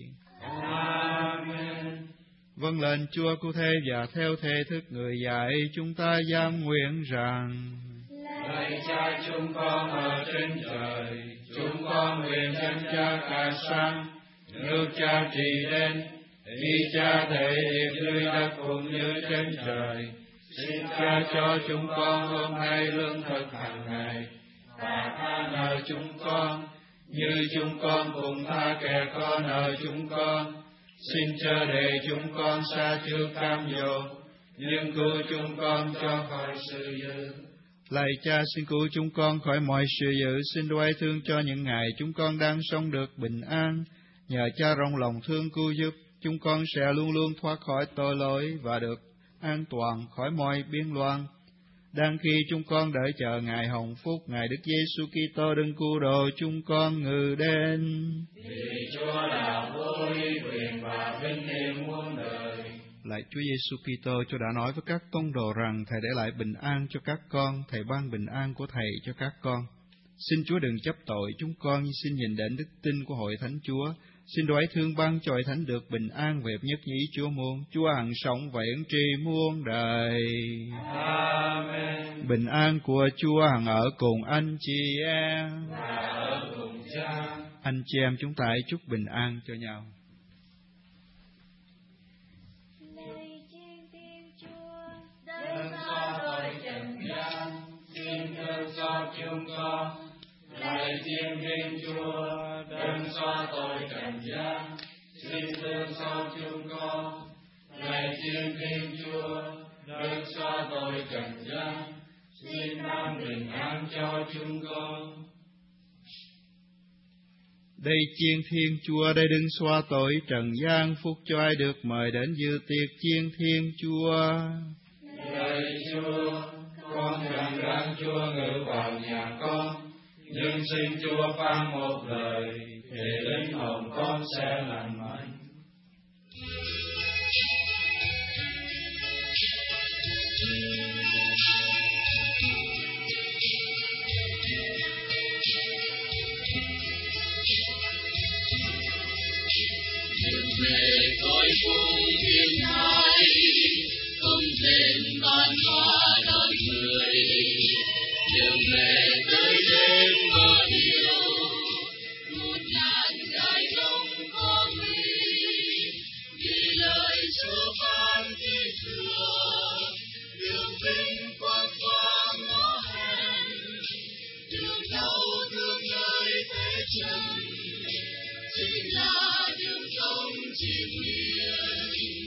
Amen. Vâng lệnh Chúa cụ thể và theo thể thức người dạy, chúng ta giam nguyện rằng: Lạy Cha chúng con ở trên trời, chúng con nguyện danh Cha cả sáng, nước Cha trị đến, ý Cha thể hiện dưới đất cũng như trên trời. Xin Cha cho chúng con hôm nay lương thực hàng ngày, và tha nợ chúng con như chúng con cũng tha kẻ có nợ chúng con. Xin chớ để chúng con sa trước cam dỗ, nhưng cứu chúng con cho khỏi sự dữ. Lạy Cha, xin cứu chúng con khỏi mọi sự dữ, xin đoái thương cho những ngày chúng con đang sống được bình an. Nhờ Cha rộng lòng thương cứu giúp, chúng con sẽ luôn luôn thoát khỏi tội lỗi và được an toàn khỏi mọi biên loan. Đang khi chúng con đợi chờ Ngài hồng phúc, Ngài Đức Giêsu Kitô đấng cứu độ chúng con ngự đến. Vì Chúa là vô uy quyền và vinh hiển muôn đời. Lạy Chúa Giêsu Kitô, Chúa đã nói với các tông đồ rằng Thầy để lại bình an cho các con, Thầy ban bình an của Thầy cho các con. Xin Chúa đừng chấp tội chúng con, nhưng xin nhìn đến đức tin của hội thánh Chúa. Xin đoái thương ban cho hội thánh được bình an về nhất nhĩ Chúa muôn. Chúa hằng sống và hiển tri muôn đời. Amen. Bình an của Chúa hằng ở cùng anh chị em. Và ở cùng Cha. Anh chị em chúng ta hãy chúc bình an cho nhau. Đấng xóa tội trần gian, xin thương xót chúng con. Lạy Thiên Thiên Chúa, đấng xóa tội trần gian, xin thương xót chúng con. Lạy Thiên Thiên Chúa, đấng xóa tội trần gian, xin ban bình an cho chúng con. Đây chiên Thiên Chúa, đây đừng xóa tội trần gian, phúc cho ai được mời đến dự tiệc chiên Thiên Chúa. Lạy Chúa, con cần đang Chúa ngự vào nhà con, nhưng xin Chúa phán một lời, thì linh hồn con sẽ lành mạnh. Đường về cõi phúc thiên thai, không thêm con hoa đón người. Đường về tới đêm có điều, một ngàn gai trong có nguy. Vì lời Chúa phán thì thừa, đường vinh quang qua ngõ hẻm. Đường đau thương nơi thế trần, chính là đường không chim nguyện.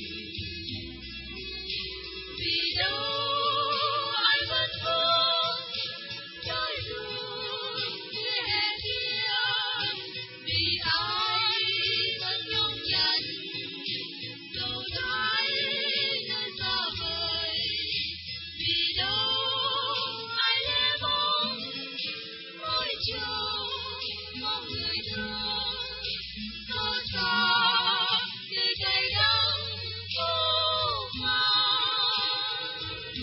Vì đâu ai vẫn vương trôi đường nghe kia, vì ai vẫn nhung nhận đầu đói nơi xa vời. Vì đâu ai lẽ bóng ngồi trông mong người thương, xót xa người cay đắng vô vàn.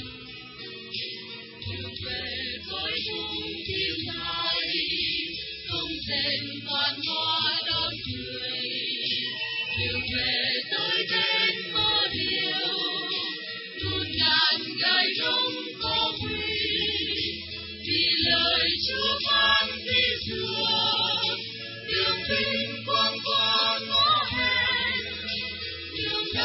Đường về cõi phúc thiên thai, không tên con hoa đón người. Đường về tới đến có điều, một ngàn gai trong có nguy. Vì lời Chúa phán thì thừa, đường vinh quang qua ngõ hẻm. Đường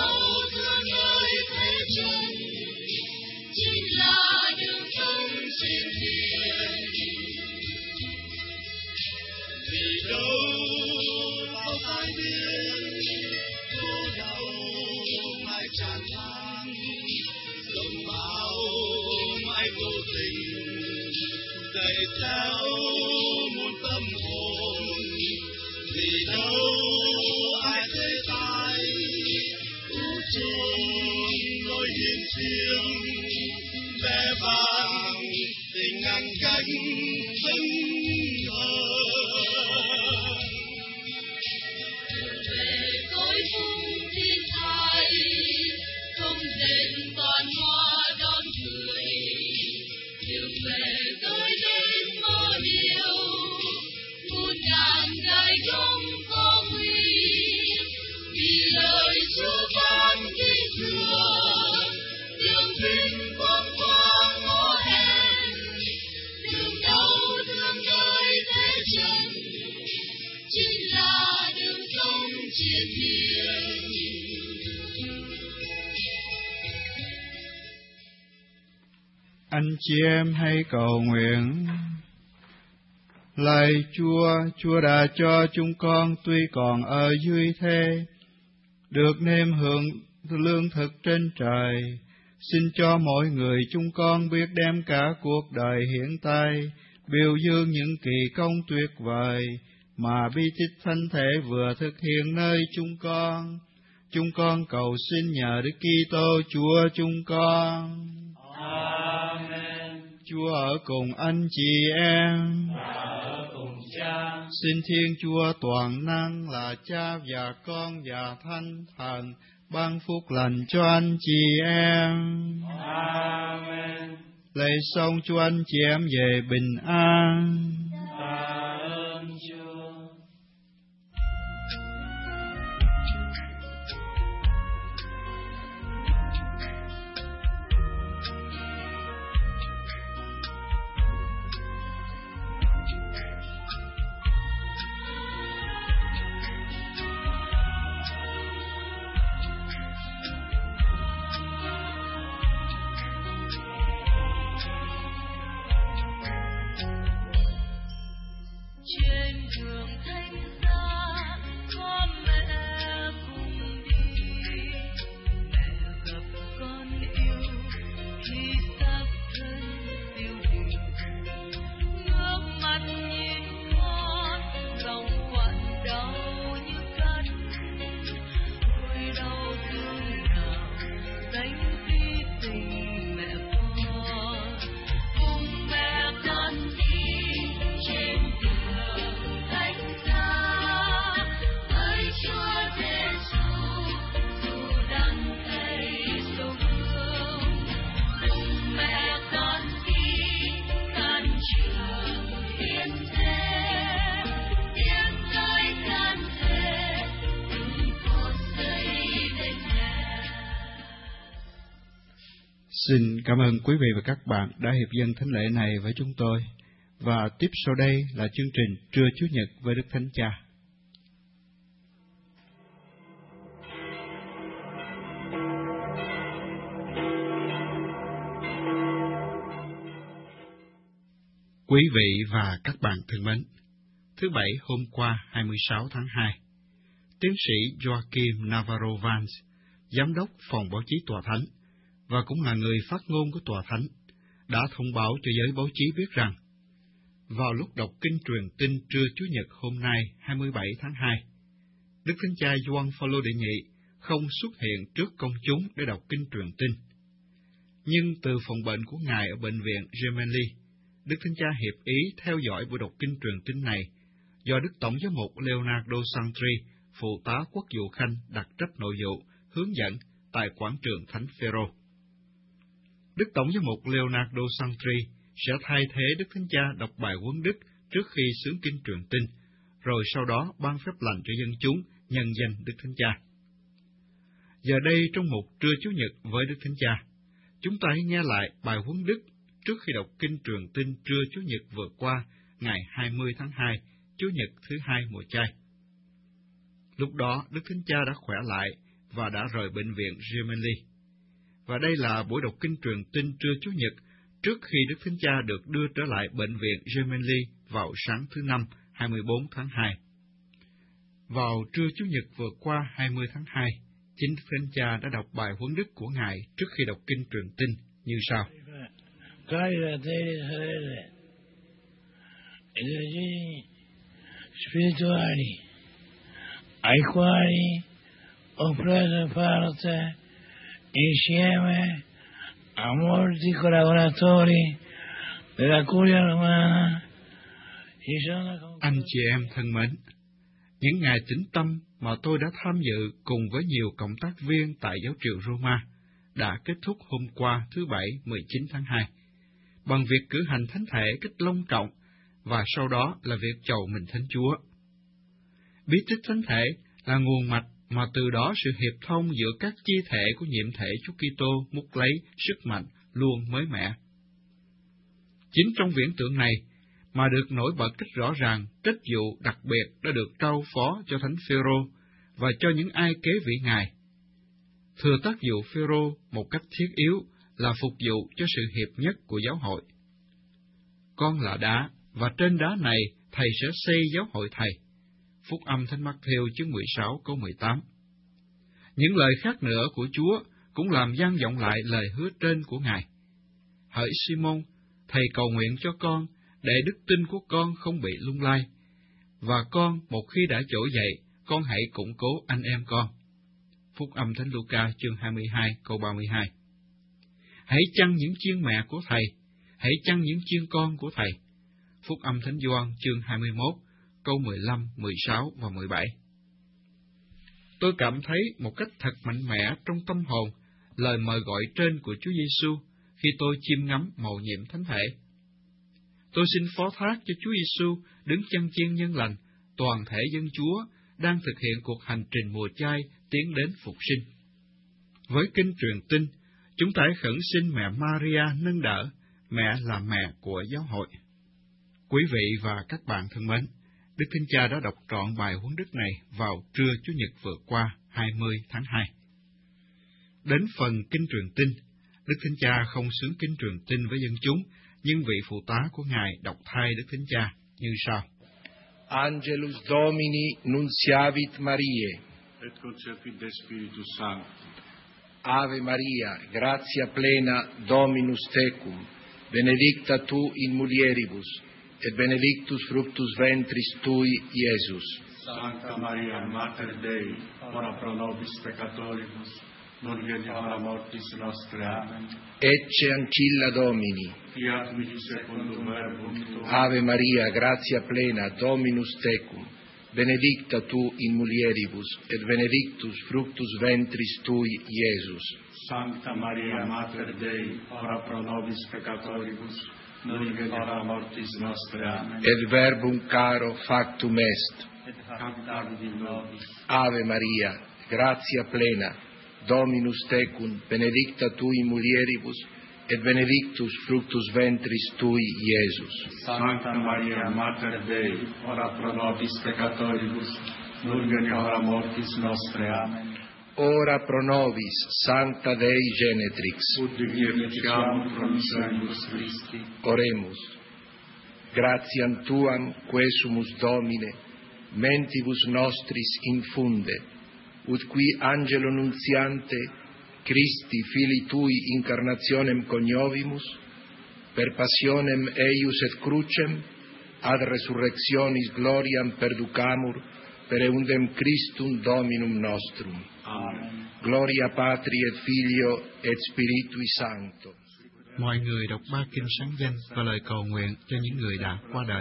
vì đâu bao tai biến cô đau mãi tràn lan, dòng bão mãi vô tình dậy theo muôn tâm hồn. Vì đâu ai thế tai u chôn nỗi hiền riêng, bé vàng tình ngăn cánh thân thờ. Về cõi phung thiên thai, không rền toàn hoa đón cười. Đường về tôi đến mơ điều, muôn ngàn gai gông có nguy. Vì lời Chúa ban kính thưa, đường tình quang quang ngõ hẹn. Đường đau thương đời thế trần, chính là đường sống triền miên. Anh chị em hãy cầu nguyện. Lạy Chúa, Chúa đã cho chúng con tuy còn ở dưới thế, được nếm hưởng lương thực trên trời. Xin cho mỗi người chúng con biết đem cả cuộc đời hiện tại biểu dương những kỳ công tuyệt vời mà bi tích thánh thể vừa thực hiện nơi chúng con. Chúng con cầu xin nhờ Đức Kitô Chúa chúng con. Amen. Chúa ở cùng anh chị em. Và ở cùng Cha. Xin Thiên Chúa toàn năng là Cha và Con và Thánh Thần ban phúc lành cho anh chị em. Amen. Lạy xong cho anh chị em về bình an. Tạ ơn Chúa. Trên đường thánh giá có mẹ cùng đi, mẹ gặp con yêu khi xác thân tiêu điều. Nước mắt nhìn con lòng quặn đau như cắt, ôi đau thương nào đánh khi tình mẹ con. Cùng mẹ con đi trên đường thánh giá, ơi Chúa Giêsu dù đắng cay sâu thương. Cùng mẹ con đi can trường hiến thế, tiếng nói can thề từng phút giây bên mẹ. Xin cảm ơn quý vị và các bạn đã hiệp dâng thánh lễ này với chúng tôi. Và tiếp sau đây là chương trình Trưa Chủ nhật với Đức Thánh Cha. Quý vị và các bạn thân mến, thứ Bảy hôm qua hai mươi sáu tháng hai, tiến sĩ Joaquim Navarro Vance, giám đốc phòng báo chí Tòa Thánh và cũng là người phát ngôn của Tòa Thánh, đã thông báo cho giới báo chí biết rằng vào lúc đọc kinh truyền tin trưa Chủ nhật hôm nay hai mươi bảy tháng hai, Đức Thánh Cha Gioan Phaolô đệ nhị không xuất hiện trước công chúng để đọc kinh truyền tin. Nhưng từ phòng bệnh của Ngài ở bệnh viện Gemelli, Đức Thánh Cha hiệp ý theo dõi buổi đọc kinh truyền tin này do Đức Tổng giám mục Leonardo Santri, phụ tá quốc vụ Khanh đặc trách nội vụ, hướng dẫn tại quảng trường Thánh Phêrô. Đức Tổng giám mục Leonardo Santri sẽ thay thế Đức Thánh Cha đọc bài huấn đức trước khi xướng kinh truyền tin, rồi sau đó ban phép lành cho dân chúng nhân danh Đức Thánh Cha. Giờ đây trong một trưa Chủ nhật với Đức Thánh Cha, chúng ta hãy nghe lại bài huấn đức trước khi đọc kinh truyền tin trưa Chủ nhật vừa qua, ngày hai mươi tháng hai, Chủ nhật thứ hai mùa chay. Lúc đó Đức Thánh Cha đã khỏe lại và đã rời bệnh viện Gemelli. Và đây là buổi đọc kinh truyền tin trưa Chủ nhật trước khi Đức Thánh Cha được đưa trở lại bệnh viện Gemelli vào sáng thứ Năm, hai mươi bốn tháng hai. Vào trưa Chủ nhật vừa qua hai mươi tháng hai, chính Đức Thánh Cha đã đọc bài huấn đức của Ngài trước khi đọc kinh truyền tin như sau. Spirituali, ai quali ho preso parte insieme a molti collaboratori della Curia Romana. Anh chị em thân mến, những ngày tĩnh tâm mà tôi đã tham dự cùng với nhiều cộng tác viên tại giáo triều Roma đã kết thúc hôm qua thứ Bảy mười chín tháng hai, bằng việc cử hành thánh thể cách long trọng và sau đó là việc chầu mình Thánh Chúa. Bí tích thánh thể là nguồn mạch mà từ đó sự hiệp thông giữa các chi thể của nhiệm thể Chúa Kitô múc lấy sức mạnh luôn mới mẻ. Chính trong viễn tượng này mà được nổi bật cách rõ ràng trách vụ đặc biệt đã được trao phó cho Thánh Phêrô và cho những ai kế vị Ngài. Thừa tác vụ Phêrô một cách thiết yếu là phục vụ cho sự hiệp nhất của giáo hội. Con là đá, và trên đá này Thầy sẽ xây giáo hội Thầy. Phúc âm Thánh Mác-thêu chương mười sáu câu mười tám. Những lời khác nữa của Chúa cũng làm vang vọng lại lời hứa trên của Ngài. Hỡi Simon, Thầy cầu nguyện cho con, để đức tin của con không bị lung lay, và con một khi đã trỗi dậy, con hãy củng cố anh em con. Phúc âm Thánh Luca chương hai mươi hai câu ba mươi hai. Hãy chăn những chiên mẹ của Thầy, hãy chăn những chiên con của Thầy. Phúc âm Thánh Gioan chương hai mươi mốt câu mười lăm, mười sáu và mười bảy. Tôi cảm thấy một cách thật mạnh mẽ trong tâm hồn lời mời gọi trên của Chúa Giêsu khi tôi chiêm ngắm mầu nhiệm thánh thể. Tôi xin phó thác cho Chúa Giêsu đứng chân chiên nhân lành, toàn thể dân Chúa đang thực hiện cuộc hành trình mùa chay tiến đến phục sinh. Với kinh truyền tin, chúng ta hãy khẩn xin mẹ Maria nâng đỡ, mẹ là mẹ của giáo hội. Quý vị và các bạn thân mến, Đức Thánh Cha đã đọc trọn bài huấn đức này vào trưa Chủ nhật vừa qua hai mươi tháng hai. Đến phần kinh truyền tin, Đức Thánh Cha không xướng kinh truyền tin với dân chúng, nhưng vị phụ tá của Ngài đọc thay Đức Thánh Cha như sau. Angelus Domini nunciavit Mariae. Et concepit de Spiritus Sancti. Ave Maria, gratia plena, Dominus tecum, benedicta tu in mulieribus, et benedictus fructus ventris tui, Iesus. Sancta Maria, Mater Dei, ora pro nobis peccatoribus, nunc et in hora mortis nostre. Amen. Ecce ancilla Domini. Fiat mihi secundum verbum tuum. Ave Maria, gratia plena, Dominus tecum, benedicta tu in mulieribus, et benedictus fructus ventris tui, Iesus. Sancta Maria, Mater Dei, ora pro nobis peccatoribus, nunc et in hora mortis nostre. Amen. Et verbum caro factum est. Et habitavit in nobis. Ave Maria, gratia plena, Dominus tecum, benedicta tu in mulieribus, et benedictus fructus ventris tui, Iesus. Sancta Maria, Mater Dei, ora pro nobis peccatoribus, nunc et in hora mortis nostre. Amen. Ora pro nobis, Sancta Dei Genetrix. Ut dignificiamur promissionibus Christi. Oremus. Gratiam Tuam, quesumus Domine, mentibus nostris infunde, ut qui angelo nunziante, Christi fili Tui incarnationem coniovimus, per passionem eius et crucem, ad resurrectionis gloriam perducamur, per eundem Christum Dominum nostrum. Amen. Gloria Patri et Filio et Spiritui Sancto. Mọi người đọc ba kinh sáng danh và lời cầu nguyện cho những người đã qua đời.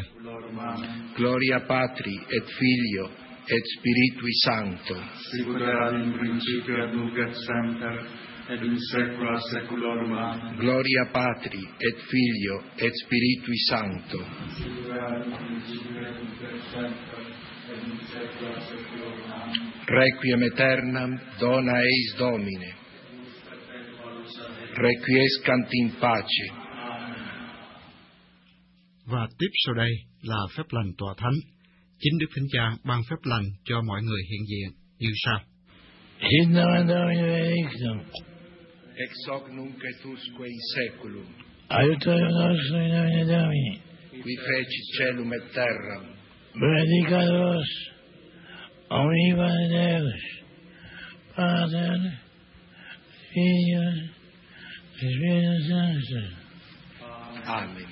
Gloria Patri et Filio et Spiritui Sancto. Sicut erat in principio et nunc et semper, et in saecula saeculorum. Amen. Gloria Patri et Filio et Spiritui Sancto. Sicut erat in principio et nunc et semper, et in saecula saeculorum. Amen. Requiem aeternam dona eis Domine. Requiescant in pace. Và tiếp sau đây là phép lành tòa thánh. Chính Đức Thánh Cha ban phép lành cho mọi người hiện diện như sau. In nomine Domini benedictum. Ex hoc nunc et usque in saeculum. Aiutorium nostrum in nomine Domini. Qui fecit caelum et terram. Predicados omnibus Deus, Pater, Filius, Spiritus Sanctus. Amen.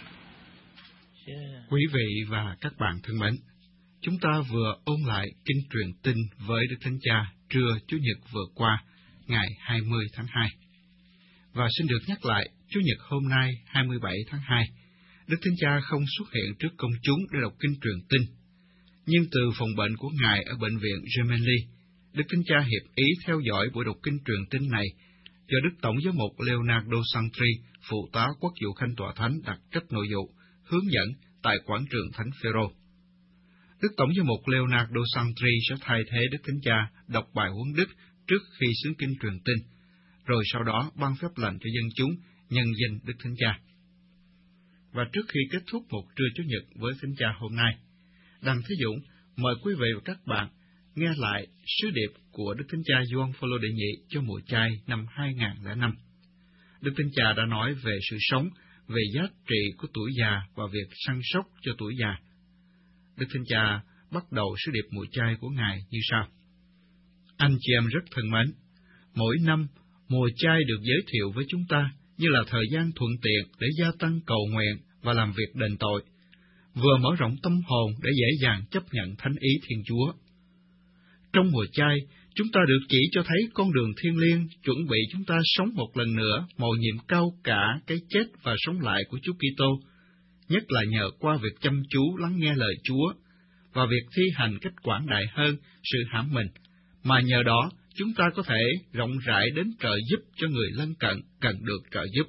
Quý vị và các bạn thân mến, chúng ta vừa ôn lại kinh truyền tin với Đức Thánh Cha trưa Chủ nhật vừa qua, ngày hai mươi tháng hai. Và xin được nhắc lại, Chủ nhật hôm nay hai mươi bảy tháng hai, Đức Thánh Cha không xuất hiện trước công chúng để đọc kinh truyền tin. Nhưng từ phòng bệnh của Ngài ở bệnh viện Gemelli, Đức Thánh Cha hiệp ý theo dõi buổi đọc kinh truyền tin này do Đức Tổng giám mục Leonardo Santri, phụ tá quốc vụ Khanh Tòa Thánh đặc trách nội vụ, hướng dẫn tại quảng trường Thánh Phêrô. Đức Tổng giám mục Leonardo Santri sẽ thay thế Đức Thánh Cha đọc bài huấn đức trước khi xướng kinh truyền tin, rồi sau đó ban phép lành cho dân chúng nhân danh Đức Thánh Cha. Và trước khi kết thúc một trưa Chủ nhật với Thánh Cha hôm nay, Đặng Thế Dũng mời quý vị và các bạn nghe lại sứ điệp của Đức Thánh Cha Gioan Phaolô đệ nhị cho mùa chay năm hai nghìn không trăm lẻ năm. Đức Thánh Cha đã nói về sự sống, về giá trị của tuổi già và việc săn sóc cho tuổi già. Đức Thánh Cha bắt đầu sứ điệp mùa chay của Ngài như sau: Anh chị em rất thân mến, mỗi năm mùa chay được giới thiệu với chúng ta như là thời gian thuận tiện để gia tăng cầu nguyện và làm việc đền tội, vừa mở rộng tâm hồn để dễ dàng chấp nhận thánh ý Thiên Chúa. Trong mùa chay, chúng ta được chỉ cho thấy con đường thiêng liêng chuẩn bị chúng ta sống một lần nữa mầu nhiệm cao cả cái chết và sống lại của Chúa Kitô, nhất là nhờ qua việc chăm chú lắng nghe lời Chúa và việc thi hành cách quảng đại hơn sự hãm mình, mà nhờ đó chúng ta có thể rộng rãi đến trợ giúp cho người lân cận cần được trợ giúp.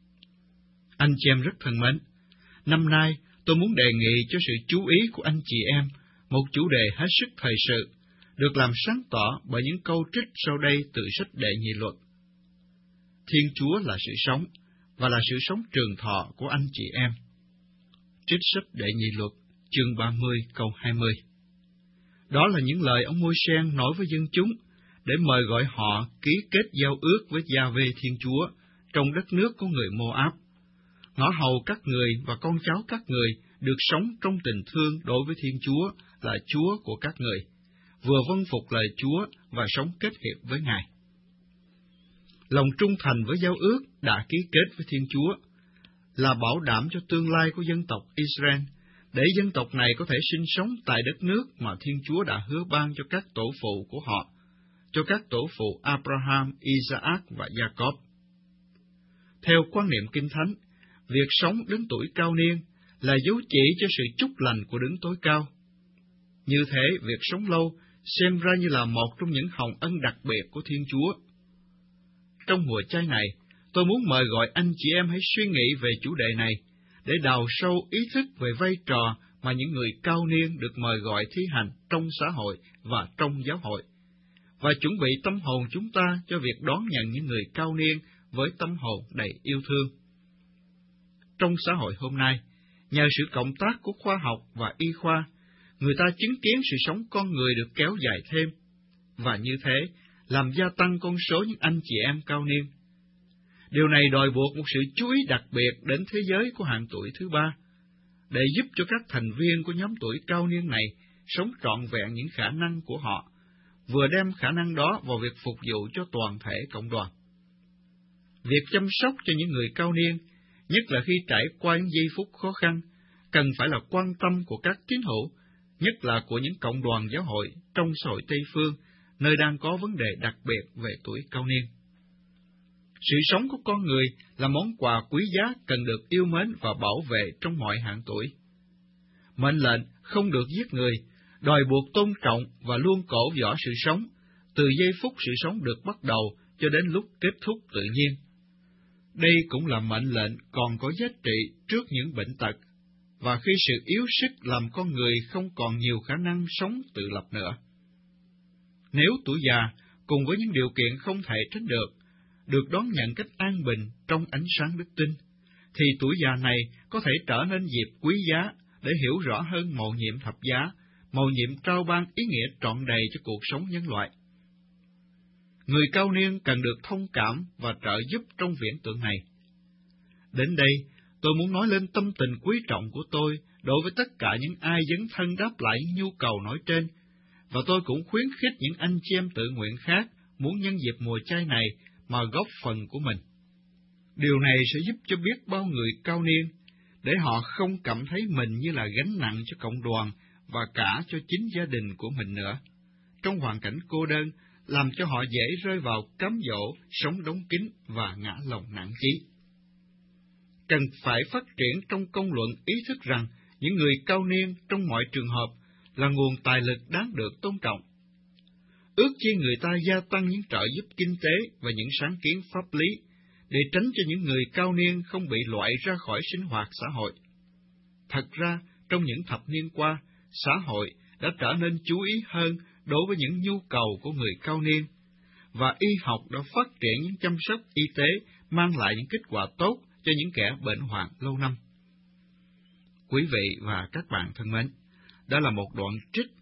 Anh chị em rất thân mến, năm nay tôi muốn đề nghị cho sự chú ý của anh chị em một chủ đề hết sức thời sự, được làm sáng tỏ bởi những câu trích sau đây từ sách Đệ Nhị Luật. Thiên Chúa là sự sống, và là sự sống trường thọ của anh chị em. Trích sách Đệ Nhị Luật, chương ba mươi, câu hai mươi. Đó là những lời ông Môi-se nói với dân chúng, để mời gọi họ ký kết giao ước với Gia-vê Thiên Chúa trong đất nước của người Mô-áp. Ngõ hầu các người và con cháu các người được sống trong tình thương đối với Thiên Chúa là Chúa của các người, vừa vâng phục lời Chúa và sống kết hiệp với Ngài. Lòng trung thành với giao ước đã ký kết với Thiên Chúa là bảo đảm cho tương lai của dân tộc Israel, để dân tộc này có thể sinh sống tại đất nước mà Thiên Chúa đã hứa ban cho các tổ phụ của họ, cho các tổ phụ Abraham, Isaac và Jacob. Theo quan niệm Kinh Thánh, việc sống đến tuổi cao niên là dấu chỉ cho sự chúc lành của Đấng Tối Cao. Như thế, việc sống lâu xem ra như là một trong những hồng ân đặc biệt của Thiên Chúa. Trong mùa chay này, tôi muốn mời gọi anh chị em hãy suy nghĩ về chủ đề này, để đào sâu ý thức về vai trò mà những người cao niên được mời gọi thi hành trong xã hội và trong giáo hội, và chuẩn bị tâm hồn chúng ta cho việc đón nhận những người cao niên với tâm hồn đầy yêu thương. Trong xã hội hôm nay, nhờ sự cộng tác của khoa học và y khoa, người ta chứng kiến sự sống con người được kéo dài thêm, và như thế, làm gia tăng con số những anh chị em cao niên. Điều này đòi buộc một sự chú ý đặc biệt đến thế giới của hạng tuổi thứ ba, để giúp cho các thành viên của nhóm tuổi cao niên này sống trọn vẹn những khả năng của họ, vừa đem khả năng đó vào việc phục vụ cho toàn thể cộng đoàn. Việc chăm sóc cho những người cao niên, nhất là khi trải qua những giây phút khó khăn, cần phải là quan tâm của các tín hữu, nhất là của những cộng đoàn giáo hội trong xã hội Tây Phương, nơi đang có vấn đề đặc biệt về tuổi cao niên. Sự sống của con người là món quà quý giá cần được yêu mến và bảo vệ trong mọi hạng tuổi. Mệnh lệnh không được giết người, đòi buộc tôn trọng và luôn cổ võ sự sống, từ giây phút sự sống được bắt đầu cho đến lúc kết thúc tự nhiên. Đây cũng là mệnh lệnh còn có giá trị trước những bệnh tật, và khi sự yếu sức làm con người không còn nhiều khả năng sống tự lập nữa. Nếu tuổi già, cùng với những điều kiện không thể tránh được, được đón nhận cách an bình trong ánh sáng đức tin, thì tuổi già này có thể trở nên dịp quý giá để hiểu rõ hơn mầu nhiệm thập giá, mầu nhiệm trao ban ý nghĩa trọn đầy cho cuộc sống nhân loại. Người cao niên cần được thông cảm và trợ giúp trong viễn tượng này. Đến đây, tôi muốn nói lên tâm tình quý trọng của tôi đối với tất cả những ai dấn thân đáp lại những nhu cầu nói trên, và tôi cũng khuyến khích những anh chị em tự nguyện khác muốn nhân dịp mùa chay này mà góp phần của mình. Điều này sẽ giúp cho biết bao người cao niên, để họ không cảm thấy mình như là gánh nặng cho cộng đoàn và cả cho chính gia đình của mình nữa, trong hoàn cảnh cô đơn, làm cho họ dễ rơi vào cám dỗ, sống đóng kín và ngã lòng nản chí. Cần phải phát triển trong công luận ý thức rằng những người cao niên trong mọi trường hợp là nguồn tài lực đáng được tôn trọng. Ước chi người ta gia tăng những trợ giúp kinh tế và những sáng kiến pháp lý, để tránh cho những người cao niên không bị loại ra khỏi sinh hoạt xã hội. Thật ra, trong những thập niên qua, xã hội đã trở nên chú ý hơn đối với những nhu cầu của người cao niên, và y học đã phát triển những chăm sóc y tế mang lại những kết quả tốt cho những kẻ bệnh hoạn lâu năm. Quý vị và các bạn thân mến, đó là một đoạn trích